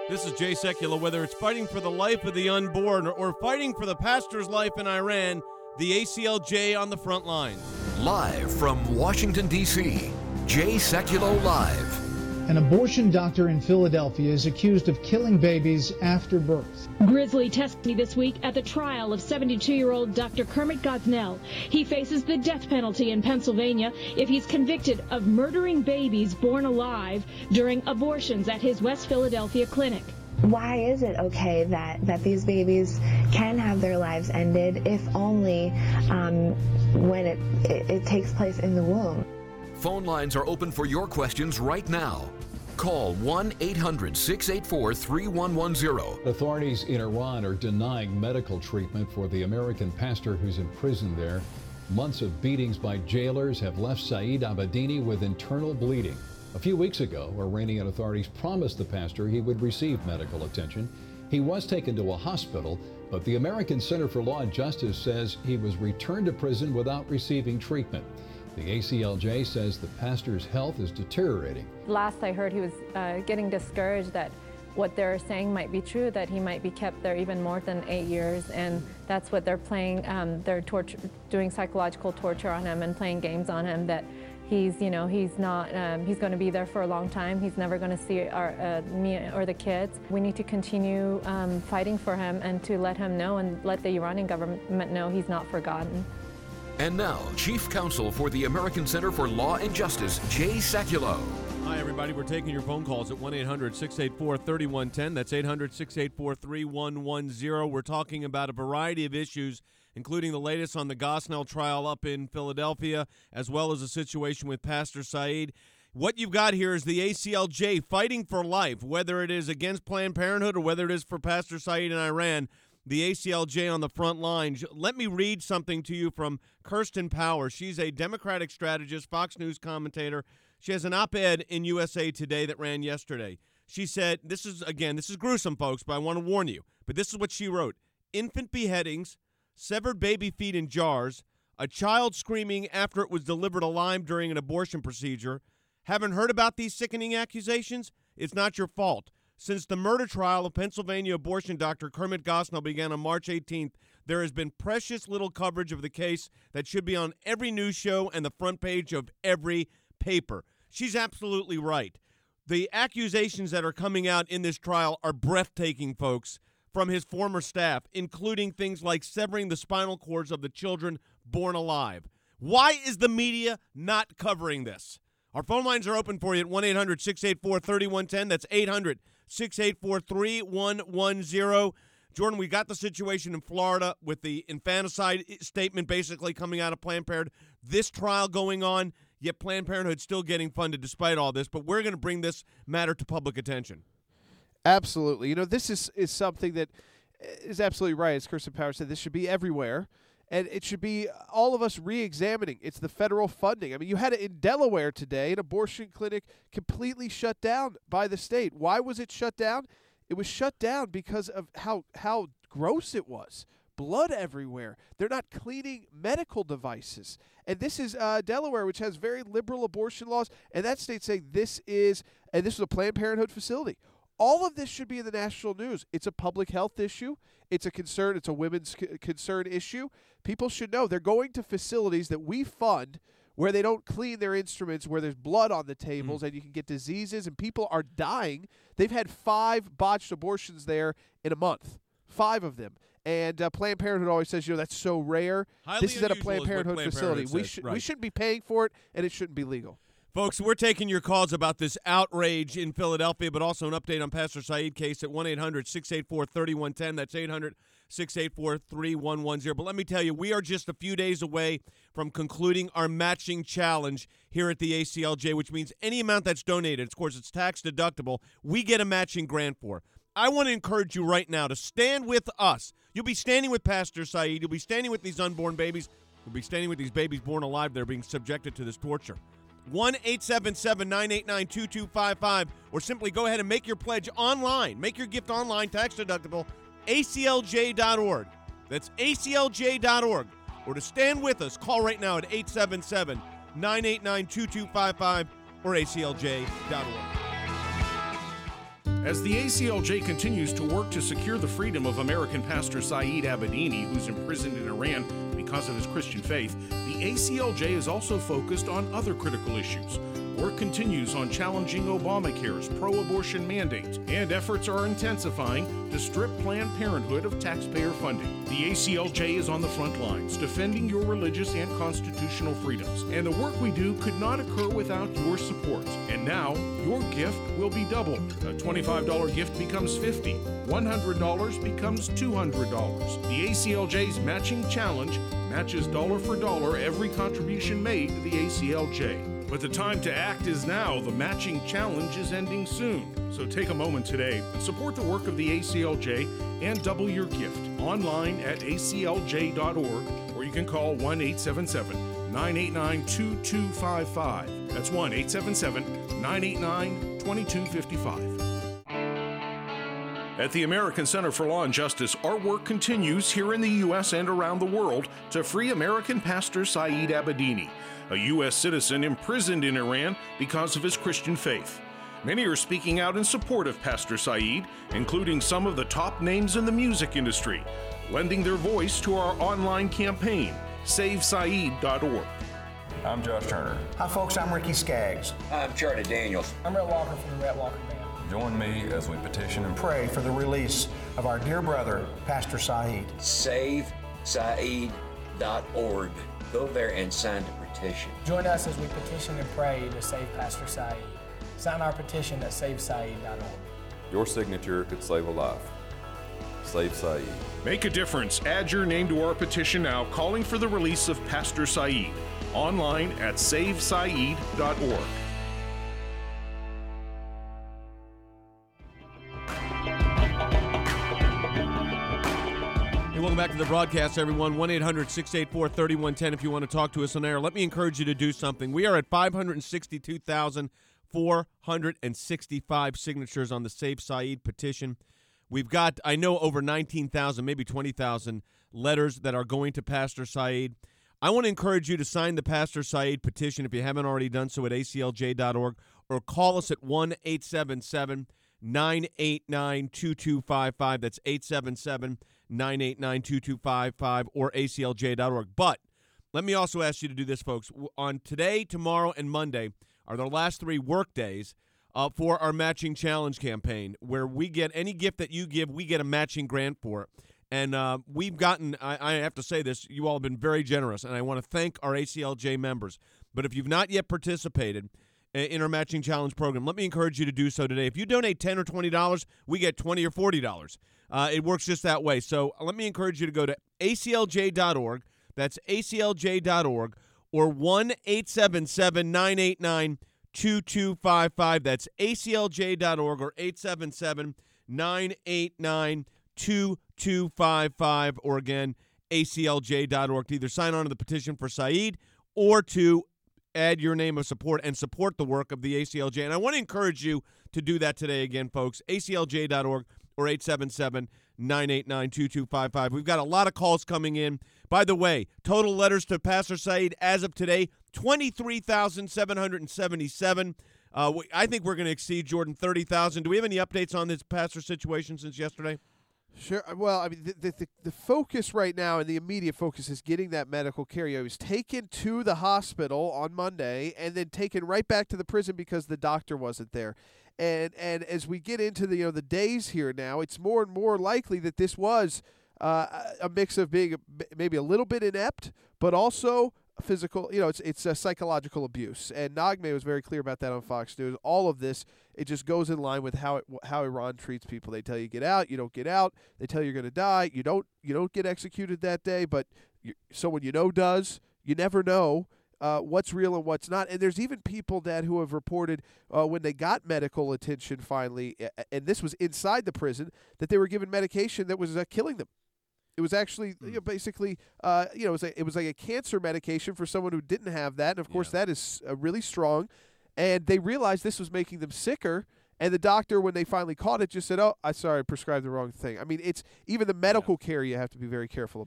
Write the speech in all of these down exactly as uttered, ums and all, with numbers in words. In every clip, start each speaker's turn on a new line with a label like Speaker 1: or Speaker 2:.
Speaker 1: This is Jay Sekulow. Whether it's fighting for the life of the unborn or, or fighting for the pastor's life in Iran, the A C L J on the front line.
Speaker 2: Live from Washington, D C, Jay Sekulow Live.
Speaker 3: An abortion doctor in Philadelphia is accused of killing babies after birth.
Speaker 4: Grisly testimony this week at the trial of seventy-two-year-old Doctor Kermit Gosnell. He faces the death penalty in Pennsylvania if he's convicted of murdering babies born alive during abortions at his West Philadelphia clinic.
Speaker 5: Why is it okay that, that these babies can have their lives ended, if only um, when it, it, it takes place in the womb?
Speaker 2: Phone lines are open for your questions right now. Call one eight hundred, six eight four, three one one zero.
Speaker 6: Authorities in Iran are denying medical treatment for the American pastor who's imprisoned there. Months of beatings by jailers have left Saeed Abedini with internal bleeding. A few weeks ago, Iranian authorities promised the pastor he would receive medical attention. He was taken to a hospital, but the American Center for Law and Justice says he was returned to prison without receiving treatment. The A C L J says the pastor's health is deteriorating.
Speaker 7: Last I heard, he was uh, getting discouraged that what they're saying might be true, that he might be kept there even more than eight years, and that's what they're playing. Um, they're torture, doing psychological torture on him and playing games on him, that he's, you know, he's not, um, he's going to be there for a long time. He's never going to see our, uh, me or the kids. We need to continue um, fighting for him and to let him know and let the Iranian government know he's not forgotten.
Speaker 2: And now, Chief Counsel for the American Center for Law and Justice, Jay Sekulow.
Speaker 1: Hi, everybody. We're taking your phone calls at one eight hundred, six eight four, three one one zero. That's eight hundred, six eight four, three one one zero. We're talking about a variety of issues, including the latest on the Gosnell trial up in Philadelphia, as well as a situation with Pastor Saeed. What you've got here is the A C L J fighting for life, whether it is against Planned Parenthood or whether it is for Pastor Saeed in Iran. The A C L J on the front line. Let me read something to you from Kirsten Power. She's a Democratic strategist, Fox News commentator. She has an op-ed in U S A Today that ran yesterday. She said, this is, again, this is gruesome, folks, but I want to warn you. But this is what she wrote. Infant beheadings, severed baby feet in jars, a child screaming after it was delivered alive during an abortion procedure. Haven't heard about these sickening accusations? It's not your fault. Since the murder trial of Pennsylvania abortion doctor Kermit Gosnell began on March eighteenth, there has been precious little coverage of the case that should be on every news show and the front page of every paper. She's absolutely right. The accusations that are coming out in this trial are breathtaking, folks, from his former staff, including things like severing the spinal cords of the children born alive. Why is the media not covering this? Our phone lines are open for you at one eight hundred, six eight four, three one one zero. That's eight hundred, six eight four, three one one zero. Jordan, we got the situation in Florida with the infanticide statement basically coming out of Planned Parenthood. This trial going on, yet Planned Parenthood still getting funded despite all this. But we're going to bring this matter to public attention.
Speaker 8: Absolutely. You know, this is, is something that is absolutely right. As Kirsten Power said, this should be everywhere. And it should be all of us re-examining. It's the federal funding. I mean, you had it in Delaware today, an abortion clinic completely shut down by the state. Why was it shut down? It was shut down because of how how gross it was. Blood everywhere. They're not cleaning medical devices. And this is uh, Delaware, which has very liberal abortion laws. And that state saying this is, and this is a Planned Parenthood facility. All of this should be in the national news. It's a public health issue. It's a concern. It's a women's c- concern issue. People should know they're going to facilities that we fund where they don't clean their instruments, where there's blood on the tables, mm. and you can get diseases, and people are dying. They've had five botched abortions there in a month, five of them. And uh, Planned Parenthood always says, you know, that's so rare.
Speaker 1: Highly
Speaker 8: this is at a
Speaker 1: unusual
Speaker 8: Planned
Speaker 1: is what
Speaker 8: Parenthood
Speaker 1: Planned
Speaker 8: facility.
Speaker 1: Parenthood
Speaker 8: we,
Speaker 1: says,
Speaker 8: sh-
Speaker 1: right.
Speaker 8: we shouldn't be paying for it, and it shouldn't be legal.
Speaker 1: Folks, we're taking your calls about this outrage in Philadelphia, but also an update on Pastor Saeed case at one eight hundred, six eight four, three one one zero. That's eight hundred, six eight four, three one one zero. But let me tell you, we are just a few days away from concluding our matching challenge here at the A C L J, which means any amount that's donated, of course, it's tax deductible, we get a matching grant for. I want to encourage you right now to stand with us. You'll be standing with Pastor Saeed. You'll be standing with these unborn babies. You'll be standing with these babies born alive that are being subjected to this torture. one eight seven seven, nine eight nine, two two five five, or simply go ahead and make your pledge online. Make your gift online, tax deductible, A C L J dot org. That's A C L J dot org. Or to stand with us, call right now at eight seven seven, nine eight nine, two two five five or A C L J dot org.
Speaker 9: As the A C L J continues to work to secure the freedom of American pastor Saeed Abedini, who's imprisoned in Iran because of his Christian faith, the A C L J is also focused on other critical issues. Work continues on challenging Obamacare's pro-abortion mandate, and efforts are intensifying to strip Planned Parenthood of taxpayer funding. The A C L J is on the front lines, defending your religious and constitutional freedoms, and the work we do could not occur without your support. And now, your gift will be doubled. A twenty-five dollars gift becomes fifty dollars, one hundred dollars becomes two hundred dollars. The A C L J's Matching Challenge matches dollar for dollar every contribution made to the A C L J. But the time to act is now. The matching challenge is ending soon. So take a moment today and support the work of the A C L J and double your gift online at A C L J dot org, or you can call one eight seven seven, nine eight nine, two two five five. That's one eight seven seven, nine eight nine, two two five five. At the American Center for Law and Justice, our work continues here in the U S and around the world to free American pastor Saeed Abedini, a U S citizen imprisoned in Iran because of his Christian faith. Many are speaking out in support of Pastor Saeed, including some of the top names in the music industry, lending their voice to our online campaign, save saeed dot org.
Speaker 10: I'm Josh Turner.
Speaker 11: Hi folks, I'm Ricky Skaggs.
Speaker 12: I'm Charlie Daniels.
Speaker 11: I'm Rhett Walker from the Rhett Walker Band.
Speaker 10: Join me as we petition and
Speaker 11: pray for the release of our dear brother, Pastor Saeed.
Speaker 12: save saeed dot org. Go there and sign the petition.
Speaker 13: Join us as we petition and pray to save Pastor Saeed. Sign our petition at save saeed dot org.
Speaker 10: Your signature could save a life. Save Saeed.
Speaker 9: Make a difference. Add your name to our petition now, calling for the release of Pastor Saeed. Online at save saeed dot org.
Speaker 1: Hey, welcome back to the broadcast, everyone. one eight hundred, six eight four, three one one zero if you want to talk to us on air. Let me encourage you to do something. We are at five hundred sixty-two thousand four hundred sixty-five signatures on the Save Saeed petition. We've got, I know, over nineteen thousand, maybe twenty thousand letters that are going to Pastor Saeed. I want to encourage you to sign the Pastor Saeed petition if you haven't already done so at A C L J dot org, or call us at one eight seven seven, nine eight nine, two two five five. That's eight seven seven, nine eight nine, two two five five, or A C L J dot org. But let me also ask you to do this, folks. On today, tomorrow, and Monday are the last three work days uh, for our Matching Challenge campaign, where we get any gift that you give, we get a matching grant for it. And uh, we've gotten, I, I have to say this, you all have been very generous, and I want to thank our A C L J members. But if you've not yet participated in our Matching Challenge program, let me encourage you to do so today. If you donate ten dollars or twenty dollars, we get twenty dollars or forty dollars. Uh, it works just that way. So let me encourage you to go to A C L J dot org. That's A C L J dot org, or one eight seven seven, nine eight nine, two two five five. That's A C L J dot org, or eight seven seven, nine eight nine, two two five five, or again, A C L J dot org, to either sign on to the petition for Saeed or to add your name of support and support the work of the A C L J. And I want to encourage you to do that today again, folks. A C L J dot org or eight seven seven, nine eight nine, two two five five. We've got a lot of calls coming in. By the way, total letters to Pastor Saeed as of today, twenty-three thousand seven hundred seventy-seven. Uh, we, I think we're going to exceed, Jordan, thirty thousand. Do we have any updates on this pastor situation since yesterday?
Speaker 8: Sure. Well, I mean, the, the, the, the focus right now and the immediate focus is getting that medical care. He was taken to the hospital on Monday and then taken right back to the prison because the doctor wasn't there. And and as we get into the you know the days here now, it's more and more likely that this was uh, a mix of being maybe a little bit inept, but also physical. You know, it's it's a psychological abuse. And Naghmeh was very clear about that on Fox News. All of this, it just goes in line with how it, how Iran treats people. They tell you get out, you don't get out. They tell you you're going to die, you don't you don't get executed that day, but you, someone you know does. You never know uh, what's real and what's not. And there's even people, Dad, who have reported uh, when they got medical attention finally, and this was inside the prison, that they were given medication that was uh, killing them. It was actually you know, basically, uh, you know, it was, a, it was like a cancer medication for someone who didn't have that. And, of course, yeah. that is uh, really strong. And they realized this was making them sicker. And the doctor, when they finally caught it, just said, oh, I'm sorry, I prescribed the wrong thing. I mean, it's even the medical yeah. care you have to be very careful about.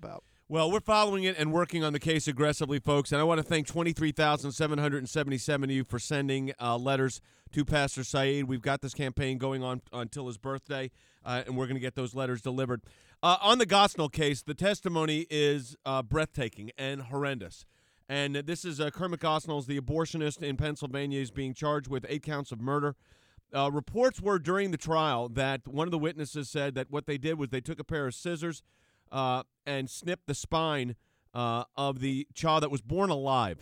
Speaker 1: Well, we're following it and working on the case aggressively, folks. And I want to thank twenty-three thousand seven hundred seventy-seven of you for sending uh, letters to Pastor Saeed. We've got this campaign going on until his birthday, uh, and we're going to get those letters delivered. Uh, on the Gosnell case, the testimony is uh, breathtaking and horrendous. And this is uh, Kermit Gosnell, the abortionist in Pennsylvania, is being charged with eight counts of murder. Uh, reports were during the trial that one of the witnesses said that what they did was they took a pair of scissors uh, and snipped the spine uh, of the child that was born alive.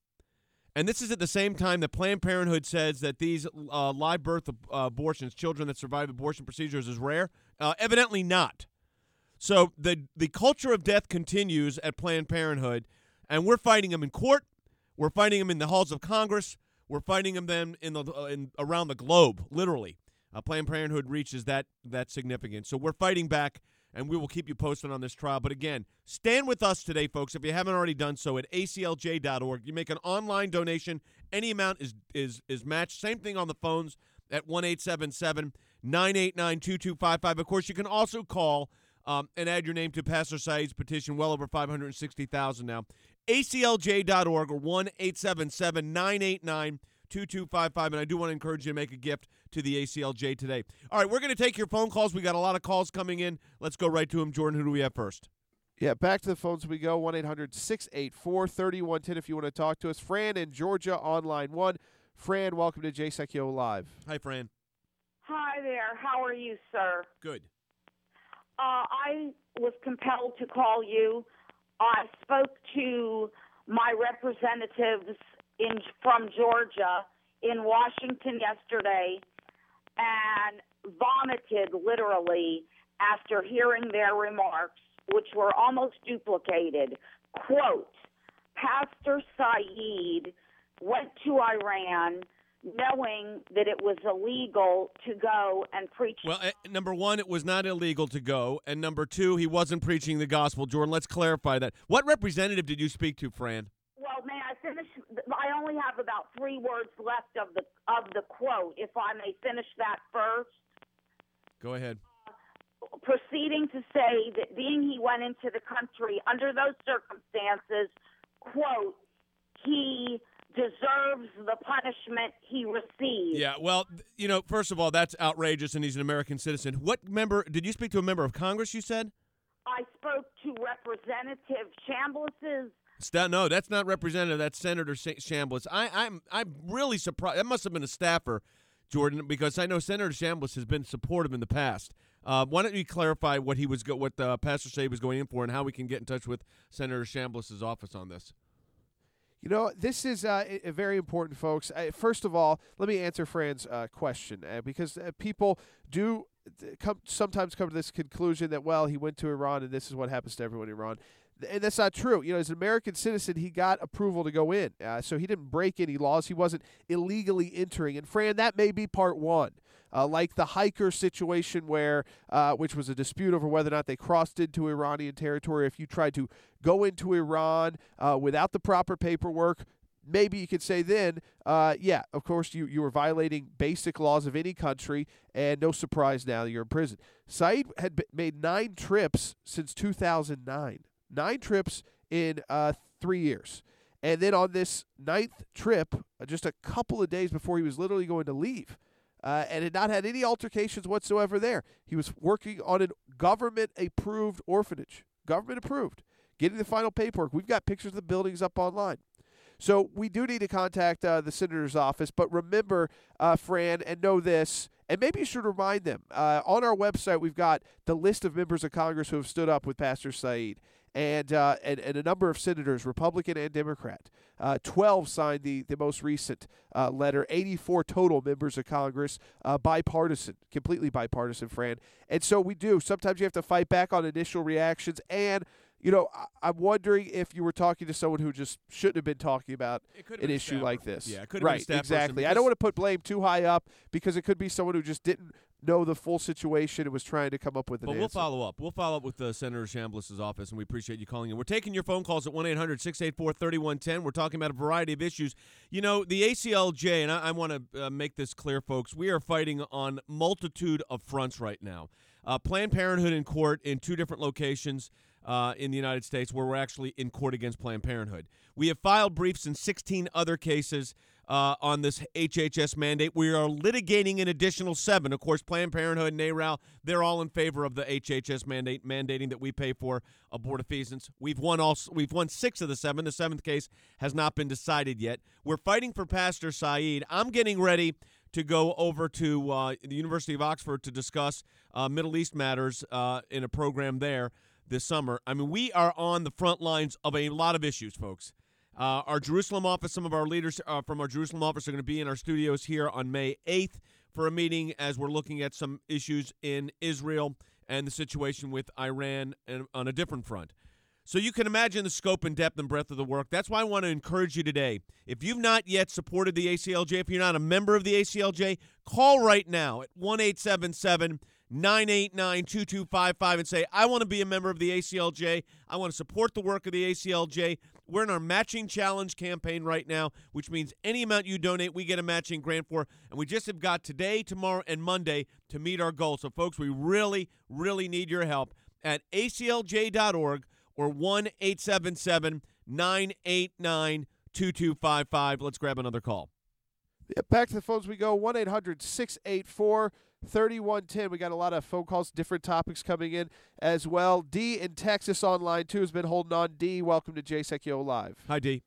Speaker 1: And this is at the same time that Planned Parenthood says that these uh, live birth ab- uh, abortions, children that survive abortion procedures, is rare. Uh, evidently not. So the the culture of death continues at Planned Parenthood, and we're fighting them in court. We're fighting them in the halls of Congress. We're fighting them then in the uh, in, around the globe, literally. Uh, Planned Parenthood reaches that that significance. So we're fighting back, and we will keep you posted on this trial. But again, stand with us today, folks, if you haven't already done so, at A C L J dot org. You make an online donation. Any amount is is is matched. Same thing on the phones at one eight seven seven, nine eight nine, two two five five. Of course, you can also call um, and add your name to Pastor Saeed's petition, well over five hundred sixty thousand now. A C L J dot org or one eight seven seven, nine eight nine, two two five five. And I do want to encourage you to make a gift to the A C L J today. All right, we're going to take your phone calls. We got a lot of calls coming in. Let's go right to them. Jordan, who do we have first?
Speaker 8: Yeah, back to the phones we go. one eight hundred, six eight four, three one one zero if you want to talk to us. Fran in Georgia on line one. Fran, welcome to Jay Sekulow Live.
Speaker 1: Hi, Fran.
Speaker 14: Hi there. How are you, sir?
Speaker 1: Good.
Speaker 14: Uh, I was compelled to call you. I spoke to my representatives in from Georgia in Washington yesterday and vomited literally after hearing their remarks, which were almost duplicated. Quote, Pastor Saeed went to Iran knowing that it was illegal to go and preach.
Speaker 1: Well, uh, number one, it was not illegal to go. And number two, he wasn't preaching the gospel. Jordan, let's clarify that. What representative did you speak to, Fran?
Speaker 14: Well, may I finish? I only have about three words left of the of the quote, if I may finish that first.
Speaker 1: Go ahead.
Speaker 14: Uh, proceeding to say that being he went into the country under those circumstances, quote, he deserves the punishment he received.
Speaker 1: Yeah, well, you know, first of all, that's outrageous, and he's an American citizen. What member, did you speak to a member of Congress, you said?
Speaker 14: I spoke to Representative Chambliss's.
Speaker 1: St- no, that's not Representative, that's Senator Chambliss. I, I'm I'm really surprised. That must have been a staffer, Jordan, because I know Senator Chambliss has been supportive in the past. Uh, why don't you clarify what he was go- what uh, Pastor Saeed was going in for and how we can get in touch with Senator Chambliss's office on this?
Speaker 8: You know, this is uh, a very important, folks. Uh, first of all, let me answer Fran's uh, question, uh, because uh, people do come sometimes come to this conclusion that, well, he went to Iran and this is what happens to everyone in Iran. And that's not true. You know, as an American citizen, he got approval to go in. Uh, so he didn't break any laws. He wasn't illegally entering. And, Fran, that may be part one. Uh, like the hiker situation where, uh, which was a dispute over whether or not they crossed into Iranian territory. If you tried to go into Iran uh, without the proper paperwork, maybe you could say then, uh, yeah, of course, you, you were violating basic laws of any country, and no surprise now you're in prison. Saeed had b- made nine trips since two thousand nine. Nine trips in uh, three years. And then on this ninth trip, uh, just a couple of days before he was literally going to leave, uh, and had not had any altercations whatsoever there. He was working on a government-approved orphanage. Government-approved. Getting the final paperwork. We've got pictures of the buildings up online. So we do need to contact uh, the senator's office. But remember, uh, Fran, and know this, and maybe you should remind them. Uh, on our website, we've got the list of members of Congress who have stood up with Pastor Saeed. And, uh, and and a number of senators, Republican and Democrat. Uh, twelve signed the, the most recent uh, letter. eighty-four total members of Congress, uh, bipartisan, completely bipartisan, Fran. And so we do. Sometimes you have to fight back on initial reactions. And, you know, I, I'm wondering if you were talking to someone who just shouldn't have been talking about an issue like this.
Speaker 1: Yeah, it could have
Speaker 8: right,
Speaker 1: been a staff
Speaker 8: exactly.
Speaker 1: person
Speaker 8: I don't want to put blame too high up because it could be someone who just didn't know the full situation and was trying to come up with an
Speaker 1: but
Speaker 8: answer.
Speaker 1: We'll follow up. We'll follow up with uh, Senator Chambliss's office, and we appreciate you calling in. We're taking your phone calls at one eight hundred, six eight four, three one one zero. We're talking about a variety of issues. You know, the A C L J, and I, I want to uh, make this clear, folks, we are fighting on multitude of fronts right now. Uh, Planned Parenthood in court in two different locations. uh, in the United States where we're actually in court against Planned Parenthood. We have filed briefs in sixteen other cases uh, on this H H S mandate. We are litigating an additional seven. Of course, Planned Parenthood and NARAL, they're all in favor of the H H S mandate, mandating that we pay for abortifacient. We've won all. We've won six of the seven. The seventh case has not been decided yet. We're fighting for Pastor Saeed. I'm getting ready to go over to uh, the University of Oxford to discuss uh, Middle East matters uh, in a program there this summer. I mean, we are on the front lines of a lot of issues, folks. Uh, our Jerusalem office, some of our leaders uh, from our Jerusalem office are going to be in our studios here on May eighth for a meeting as we're looking at some issues in Israel and the situation with Iran and on a different front. So you can imagine the scope and depth and breadth of the work. That's why I want to encourage you today. If you've not yet supported the A C L J, if you're not a member of the A C L J, call right now at one eight seven seven, nine eight nine, two two five five and say, I want to be a member of the A C L J. I want to support the work of the A C L J. We're in our matching challenge campaign right now, which means any amount you donate, we get a matching grant for. And we just have got today, tomorrow, and Monday to meet our goal. So, folks, we really, really need your help at A C L J dot org or one eight seven seven, nine eight nine, two two five five. Let's grab another call.
Speaker 8: Yeah, back to the phones we go. one eight hundred, six eight four, three one one zero. We got a lot of phone calls, different topics coming in as well. D in Texas online, too, has been holding on. D, welcome to J S E C U Live.
Speaker 1: Hi, D.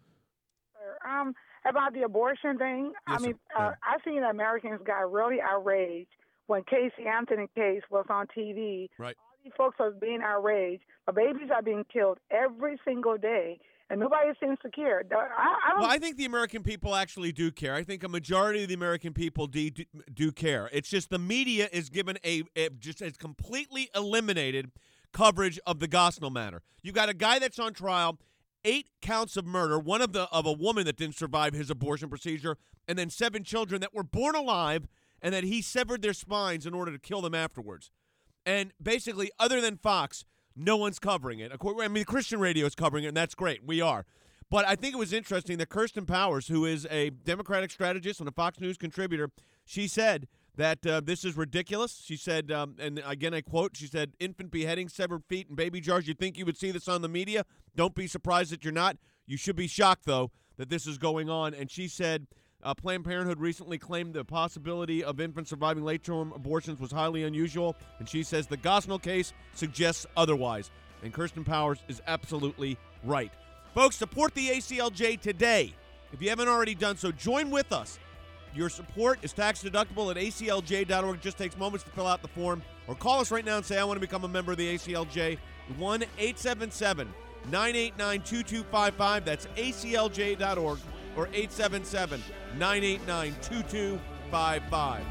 Speaker 15: Um, about the abortion thing,
Speaker 1: Yes,
Speaker 15: I mean,
Speaker 1: sir.
Speaker 15: uh, I seen Americans got really outraged when Casey Anthony case was on T V.
Speaker 1: Right.
Speaker 15: All these folks are being outraged. The babies are being killed every single day, and nobody seems to care. I, I don't.
Speaker 1: Well, I think the American people actually do care. I think a majority of the American people do, do, do care. It's just the media is given a, a just has completely eliminated coverage of the Gosnell matter. You've got a guy that's on trial, eight counts of murder, one of the of a woman that didn't survive his abortion procedure, and then seven children that were born alive and that he severed their spines in order to kill them afterwards. And basically, other than Fox, no one's covering it. Of course, I mean, Christian radio is covering it, and that's great. We are. But I think it was interesting that Kirsten Powers, who is a Democratic strategist and a Fox News contributor, she said that uh, this is ridiculous. She said, um, and again I quote, she said, infant beheading, severed feet, and baby jars. You'd think you would see this on the media. Don't be surprised that you're not. You should be shocked, though, that this is going on. And she said uh, Planned Parenthood recently claimed the possibility of infants surviving late-term abortions was highly unusual. And she says the Gosnell case suggests otherwise. And Kirsten Powers is absolutely right. Folks, support the A C L J today. If you haven't already done so, join with us. Your support is tax deductible at A C L J dot org. It just takes moments to fill out the form. Or call us right now and say, I want to become a member of the A C L J. one eight seven seven, nine eight nine, two two five five. That's A C L J dot org or eight seven seven, nine eight nine, two two five five.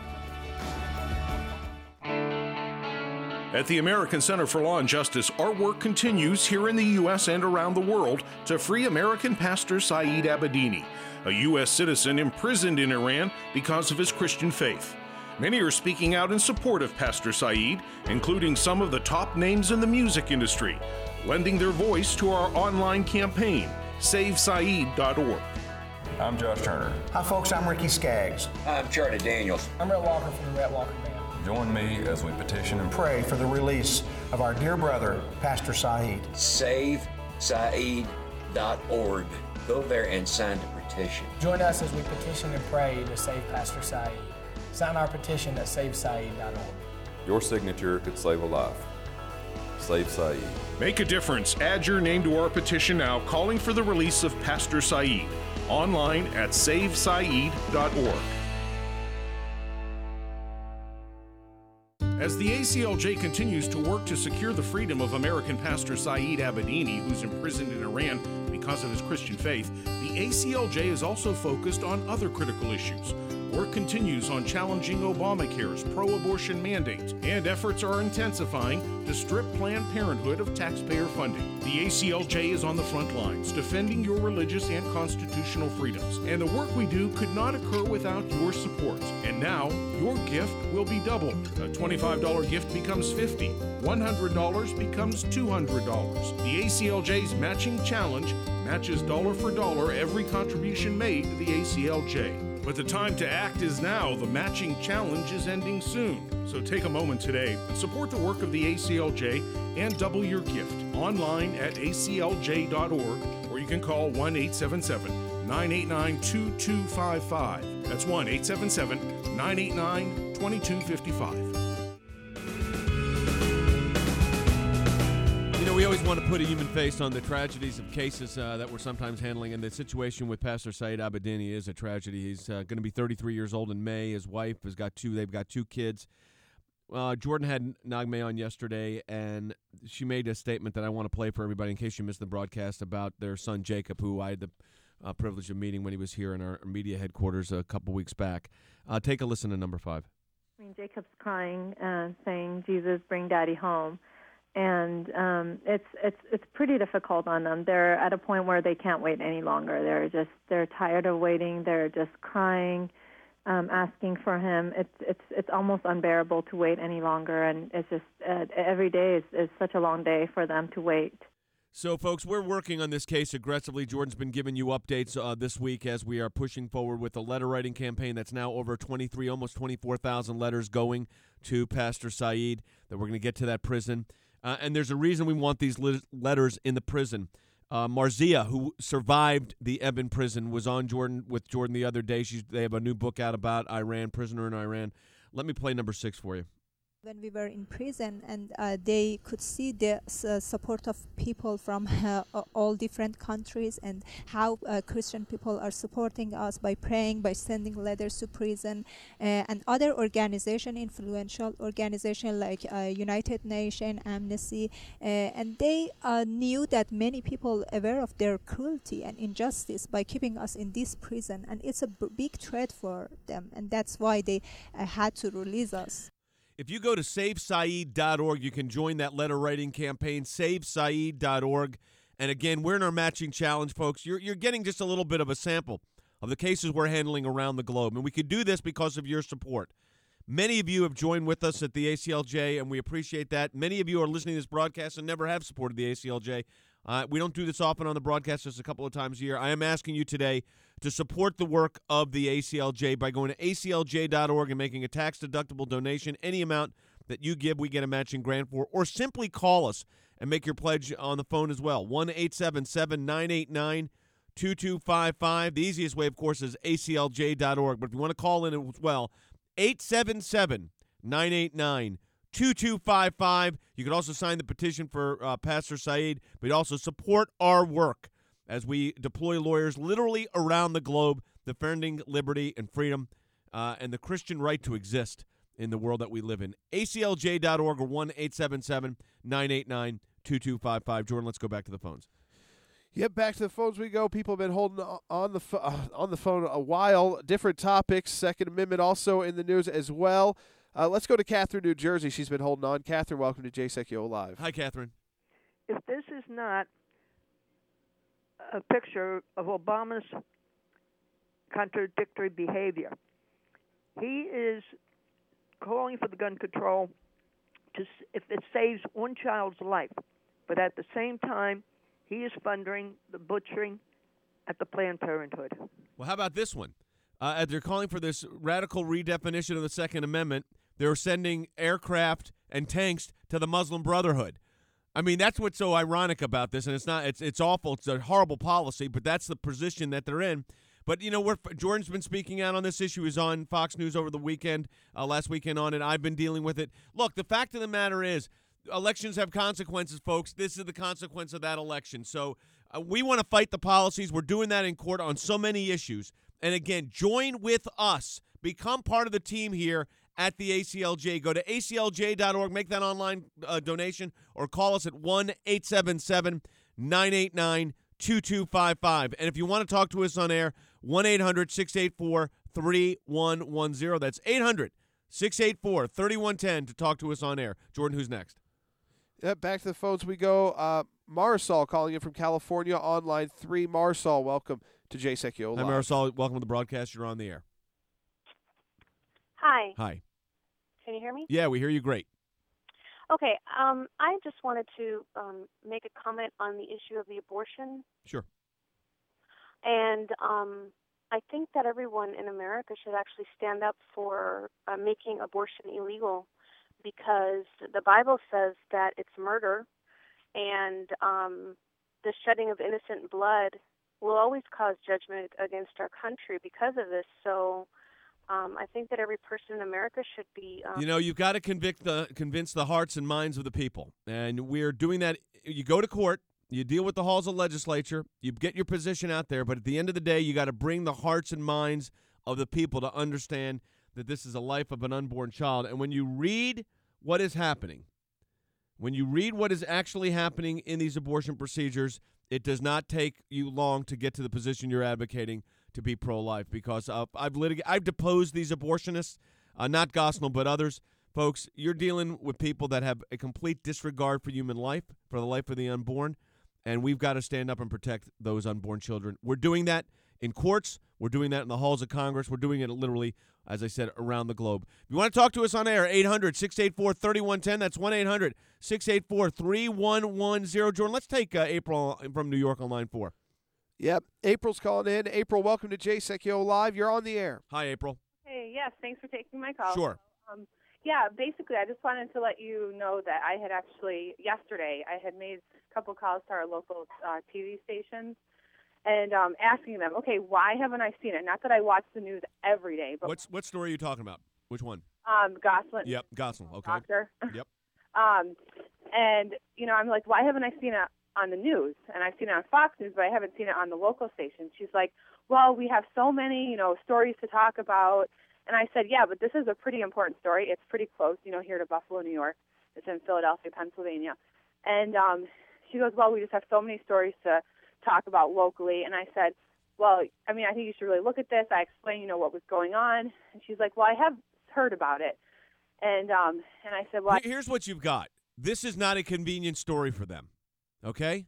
Speaker 9: At the American Center for Law and Justice, our work continues here in the U S and around the world to free American pastor Saeed Abedini, a U S citizen imprisoned in Iran because of his Christian faith. Many are speaking out in support of Pastor Saeed, including some of the top names in the music industry, lending their voice to our online campaign, save saeed dot org.
Speaker 10: I'm Josh Turner.
Speaker 11: Hi, folks. I'm Ricky Skaggs.
Speaker 12: I'm Charlie Daniels.
Speaker 13: I'm Rhett Walker from the Rhett Walker Band.
Speaker 10: Join me as we petition and
Speaker 11: Pray for the release of our dear brother, Pastor Saeed.
Speaker 12: save saeed dot org. Go there and sign the petition.
Speaker 13: Join us as we petition and pray to save Pastor Saeed. Sign our petition at save saeed dot org.
Speaker 10: Your signature could save a life. Save Saeed.
Speaker 9: Make a difference. Add your name to our petition now, calling for the release of Pastor Saeed. Online at save saeed dot org. As the A C L J continues to work to secure the freedom of American pastor Saeed Abedini, who's imprisoned in Iran because of his Christian faith, the A C L J is also focused on other critical issues. Work continues on challenging Obamacare's pro-abortion mandate, and efforts are intensifying to strip Planned Parenthood of taxpayer funding. The A C L J is on the front lines, defending your religious and constitutional freedoms, and the work we do could not occur without your support. And now, your gift will be doubled. A twenty-five dollars gift becomes fifty dollars, one hundred dollars becomes two hundred dollars. The A C L J's Matching Challenge matches dollar for dollar every contribution made to the A C L J. But the time to act is now. The matching challenge is ending soon. So take a moment today and support the work of the A C L J and double your gift online at A C L J dot org, or you can call one eight seven seven, nine eight nine, two two five five. That's one eight seven seven, nine eight nine, two two five five.
Speaker 1: You know, we always want to put a human face on the tragedies of cases uh, that we're sometimes handling, and the situation with Pastor Saeed Abedini is a tragedy. He's uh, going to be thirty-three years old in May. His wife has got two. They've got two kids. Uh, Jordan had Nagme on yesterday, and she made a statement that I want to play for everybody in case you missed the broadcast about their son Jacob, who I had the uh, privilege of meeting when he was here in our media headquarters a couple weeks back. Uh, take a listen to number five.
Speaker 7: I mean, Jacob's crying, uh, saying, "Jesus, bring Daddy home." And um, it's it's it's pretty difficult on them. They're at a point where they can't wait any longer. They're just they're tired of waiting. They're just crying, um, asking for him. It's it's it's almost unbearable to wait any longer. And it's just uh, every day is, is such a long day for them to wait.
Speaker 1: So, folks, we're working on this case aggressively. Jordan's been giving you updates uh, this week as we are pushing forward with a letter-writing campaign that's now over twenty-three, almost twenty-four thousand letters going to Pastor Saeed, that we're going to get to that prison. Uh, and there's a reason we want these li- letters in the prison. Uh, Marzia, who survived the Eben prison, was on Jordan with Jordan the other day. She's, they have a new book out about Iran, prisoner in Iran. Let me play number six for you.
Speaker 16: When we were in prison, and uh, they could see the uh, support of people from uh, all different countries, and how uh, Christian people are supporting us by praying, by sending letters to prison, uh, and other organization, influential organization like uh, United Nations, Amnesty, uh, and they uh, knew that many people aware of their cruelty and injustice by keeping us in this prison, and it's a b- big threat for them, and that's why they uh, had to release us.
Speaker 1: If you go to save saeed dot org, you can join that letter-writing campaign, save saeed dot org. And again, we're in our matching challenge, folks. You're, you're getting just a little bit of a sample of the cases we're handling around the globe. And we could do this because of your support. Many of you have joined with us at the A C L J, and we appreciate that. Many of you are listening to this broadcast and never have supported the A C L J. Uh, we don't do this often on the broadcast, just a couple of times a year. I am asking you today to support the work of the A C L J by going to A C L J dot org and making a tax-deductible donation. Any amount that you give, we get a matching grant for. Or simply call us and make your pledge on the phone as well. one eight seven seven, nine eight nine, two two five five. The easiest way, of course, is A C L J dot org. But if you want to call in as well, eight seven seven, nine eight nine, two two five five. You can also sign the petition for uh, Pastor Saeed, but also support our work as we deploy lawyers literally around the globe defending liberty and freedom uh, and the Christian right to exist in the world that we live in. A C L J dot org or one eight seven seven, nine eight nine, two two five five. Jordan, let's go back to the phones.
Speaker 8: Yep, back to the phones we go. People have been holding on the pho- uh, on the phone a while. Different topics. Second Amendment also in the news as well. Uh, let's go to Catherine, New Jersey. She's been holding on. Catherine, welcome to J S E C U Live.
Speaker 1: Hi, Catherine.
Speaker 17: If this is not a picture of Obama's contradictory behavior, he is calling for the gun control to if it saves one child's life, but at the same time, he is funding the butchering at the Planned Parenthood.
Speaker 1: Well, how about this one? Uh, as they're calling for this radical redefinition of the Second Amendment, they're sending aircraft and tanks to the Muslim Brotherhood. I mean, that's what's so ironic about this, and it's not. It's it's awful. It's a horrible policy, but that's the position that they're in. But, you know, we're, Jordan's been speaking out on this issue. He's on Fox News over the weekend, uh, last weekend on it. I've been dealing with it. Look, the fact of the matter is, elections have consequences, folks. This is the consequence of that election. So uh, we want to fight the policies. We're doing that in court on so many issues. And, again, join with us. Become part of the team here at the A C L J. Go to A C L J dot org, make that online uh, donation, or call us at one eight seven seven, nine eight nine, two two five five. And if you want to talk to us on air, one eight hundred, six eight four, three one one zero. That's eight hundred, six eight four, three one one zero to talk to us on air. Jordan, who's next?
Speaker 8: Yep, back to the phones we go. Uh, Marisol calling in from California on line three. Marisol, welcome to J S E C U Live.
Speaker 1: Hi, Marisol. Welcome to the broadcast. You're on the air.
Speaker 18: Hi.
Speaker 1: Hi.
Speaker 18: Can you hear me?
Speaker 1: Yeah, we hear you great.
Speaker 18: Okay. Um, I just wanted to um, make a comment on the issue of the abortion.
Speaker 1: Sure.
Speaker 18: And um, I think that everyone in America should actually stand up for uh, making abortion illegal, because the Bible says that it's murder, and um, the shedding of innocent blood will always cause judgment against our country because of this. So um, I think that every person in America should be. Um,
Speaker 1: you know, you've got to convict the convince the hearts and minds of the people, and we're doing that. You go to court, you deal with the halls of legislature, you get your position out there, but at the end of the day, you got to bring the hearts and minds of the people to understand that this is a life of an unborn child. And when you read what is happening, when you read what is actually happening in these abortion procedures, it does not take you long to get to the position you're advocating to be pro-life, because uh, I've litig- I've deposed these abortionists, uh, not Gosnell, but others. Folks, you're dealing with people that have a complete disregard for human life, for the life of the unborn, and we've got to stand up and protect those unborn children. We're doing that in courts. We're doing that in the halls of Congress. We're doing it literally, as I said, around the globe. If you want to talk to us on air, eight hundred, six eight four, three one one zero. That's one eight hundred, six eight four, three one one zero. Jordan, let's take uh, April from New York on line four.
Speaker 8: Yep. April's calling in. April, welcome to Jay Sekulow Live. You're on the air.
Speaker 1: Hi, April.
Speaker 19: Hey, yes, thanks for taking my call.
Speaker 1: Sure.
Speaker 19: Um, yeah, basically, I just wanted to let you know that I had actually, yesterday, I had made a couple calls to our local uh, T V stations and um, asking them, okay, why haven't I seen it? Not that I watch the news every day. But
Speaker 1: What's, what story are you talking about? Which one?
Speaker 19: Um, Gosnell.
Speaker 1: Yep, Gosnell. Okay.
Speaker 19: Doctor.
Speaker 1: Yep.
Speaker 19: um, and, you know, I'm like, why haven't I seen it on the news? And I've seen it on Fox News, but I haven't seen it on the local station. She's like, well, we have so many, you know, stories to talk about. And I said, yeah, but this is a pretty important story. It's pretty close, you know, here to Buffalo, New York. It's in Philadelphia, Pennsylvania. And um, she goes, well, we just have so many stories to talk about locally. And I said, well, I mean, I think you should really look at this. I explained, you know, what was going on. And she's like, well, I have heard about it. And um, and I said, well,
Speaker 1: Here's what you've got. This is not a convenient story for them, okay?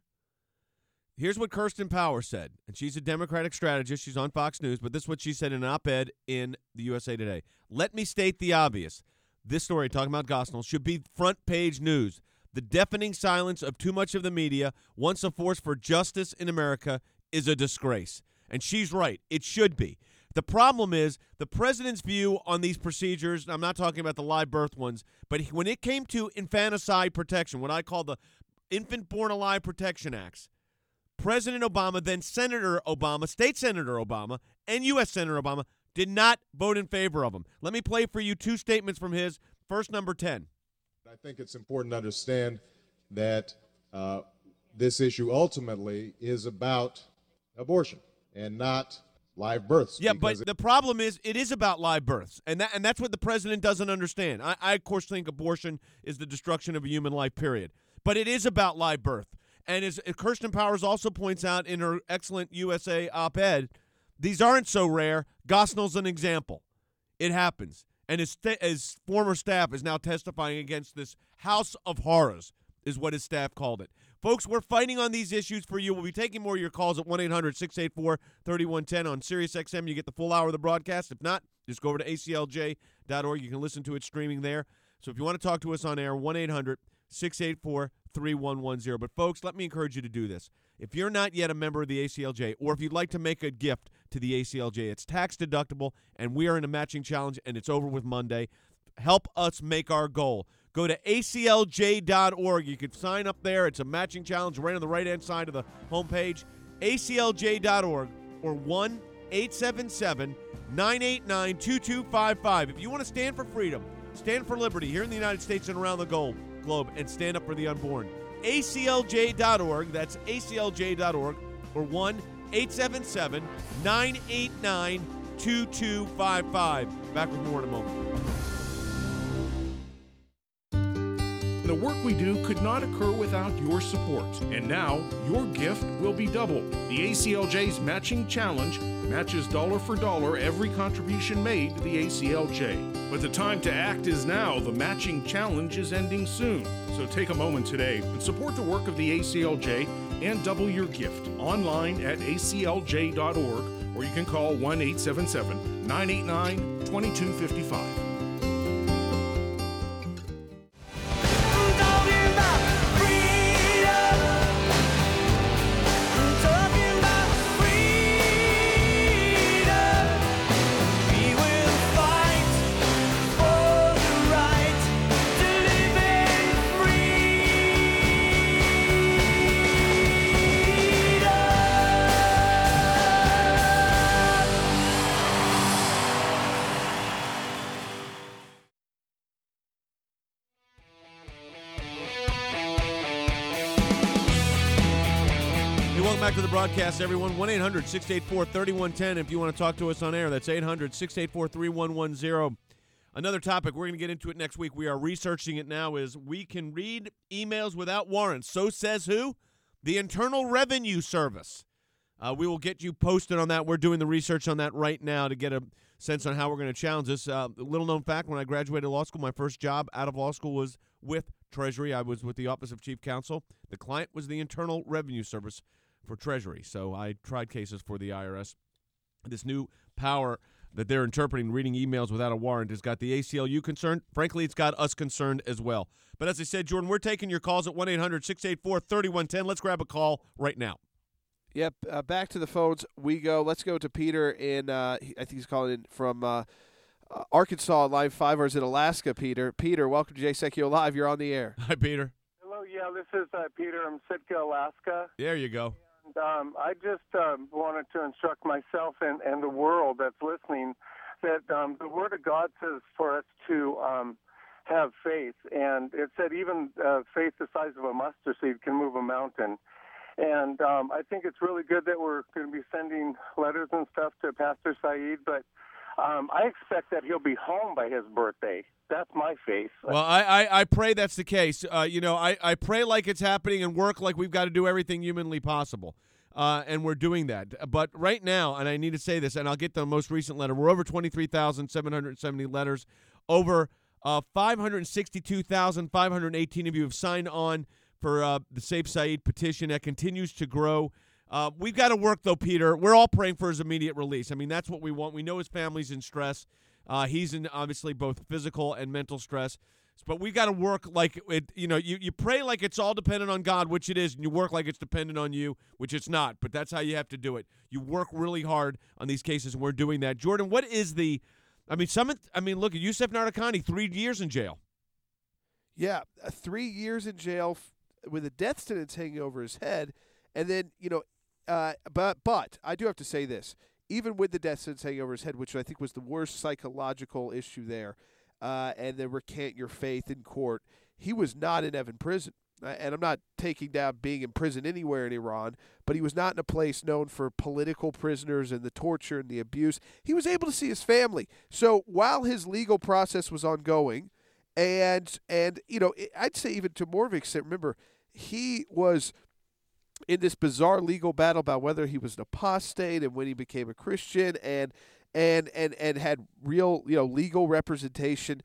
Speaker 1: Here's what Kirsten Power said, and she's a Democratic strategist. She's on Fox News, but this is what she said in an op-ed in the U S A Today. Let me state the obvious. This story, talking about Gosnell, should be front-page news. The deafening silence of too much of the media, once a force for justice in America, is a disgrace. And she's right. It should be. The problem is the president's view on these procedures, and I'm not talking about the live birth ones, but when it came to infanticide protection, what I call the Infant Born Alive Protection Acts, President Obama, then Senator Obama, State Senator Obama, and U S Senator Obama did not vote in favor of them. Let me play for you two statements from his. First, number ten.
Speaker 20: I think it's important to understand that uh, this issue ultimately is about abortion and not live births.
Speaker 1: Yeah, but the problem is it is about live births, and that and that's what the president doesn't understand. I, I, of course, think abortion is the destruction of a human life, period. But it is about live birth. And as Kirsten Powers also points out in her excellent U S A op-ed, these aren't so rare. Gosnell's an example. It happens. And his, st- his former staff is now testifying against this house of horrors, is what his staff called it. Folks, we're fighting on these issues for you. We'll be taking more of your calls at one eight hundred, six eight four, three one one zero on Sirius X M. You get the full hour of the broadcast. If not, just go over to A C L J dot org. You can listen to it streaming there. So if you want to talk to us on air, one eight hundred, six eight four, three one one zero. But, folks, let me encourage you to do this. If you're not yet a member of the A C L J, or if you'd like to make a gift to the A C L J, it's tax deductible, and we are in a matching challenge, and it's over with Monday. Help us make our goal. Go to A C L J dot org. You can sign up there. It's a matching challenge right on the right-hand side of the homepage, A C L J dot org, or one eight seven seven, nine eight nine, two two five five. If you want to stand for freedom, stand for liberty here in the United States and around the globe, globe and stand up for the unborn, A C L J dot org. That's A C L J dot org, or one eight seven seven, nine eight nine, two two five five. Back with more in a moment.
Speaker 9: The work we do could not occur without your support. And now, your gift will be doubled. The A C L J's Matching Challenge matches dollar for dollar every contribution made to the A C L J. But the time to act is now. The Matching Challenge is ending soon. So take a moment today and support the work of the A C L J and double your gift online at A C L J dot org, or you can call one eight seven seven, nine eight nine, two two five five.
Speaker 1: back to the broadcast, everyone. one eight hundred six eight four three one one zero if you want to talk to us on air. That's eight hundred six eight four three one one zero. Another topic, we're going to get into it next week. We are researching it now, is we can read emails without warrants. So says who? The Internal Revenue Service. Uh, we will get you posted on that. We're doing the research on that right now to get a sense on how we're going to challenge this. Uh, little known fact, when I graduated law school, my first job out of law school was with Treasury. I was with the Office of Chief Counsel. The client was the Internal Revenue Service for Treasury. So I tried cases for the I R S. This new power that they're interpreting, reading emails without a warrant, has got the A C L U concerned. Frankly, it's got us concerned as well. But as I said, Jordan, we're taking your calls at one eight hundred six eight four three one one zero. Let's grab a call right now.
Speaker 8: Yep, uh, back to the phones we go. Let's go to Peter in, uh, I think he's calling in from uh, uh, Arkansas, line five, or is it Alaska, Peter? Peter, welcome to Jay Sekulow Live. You're on the air.
Speaker 1: Hi, Peter.
Speaker 21: Hello, yeah, this is uh, Peter from Sitka, Alaska.
Speaker 1: There you go.
Speaker 21: And, um, I just um, wanted to instruct myself and, and the world that's listening that um, the Word of God says for us to um, have faith. And it said even uh, faith the size of a mustard seed can move a mountain. And um, I think it's really good that we're going to be sending letters and stuff to Pastor Saeed, but um, I expect that he'll be home by his birthday. That's my faith.
Speaker 1: Well, I, I, I pray that's the case. Uh, you know, I, I pray like it's happening and work like we've got to do everything humanly possible. Uh, and we're doing that. But right now, and I need to say this, and I'll get the most recent letter, we're over twenty-three thousand seven hundred seventy letters. Over uh, five hundred sixty-two thousand five hundred eighteen of you have signed on for uh, the Save Saeed petition. That continues to grow. Uh, we've got to work, though, Peter. We're all praying for his immediate release. I mean, that's what we want. We know his family's in stress. Uh, he's in, obviously, both physical and mental stress. But we've got to work like it, you know, you, you pray like it's all dependent on God, which it is, and you work like it's dependent on you, which it's not. But that's how you have to do it. You work really hard on these cases, and we're doing that. Jordan, what is the – I mean, some. I mean, look, Yusef Nardakani, three years in jail.
Speaker 8: Yeah, uh, three years in jail f- with a death sentence hanging over his head. And then, you know, uh, but but I do have to say this. Even with the death sentence hanging over his head, which I think was the worst psychological issue there, uh, and then recant your faith in court, he was not in Evin prison. Uh, and I'm not taking down being in prison anywhere in Iran, but he was not in a place known for political prisoners and the torture and the abuse. He was able to see his family. So while his legal process was ongoing, and, and you know, I'd say even to more of an extent, remember, he was in this bizarre legal battle about whether he was an apostate and when he became a Christian, and and and and had real, you know, legal representation.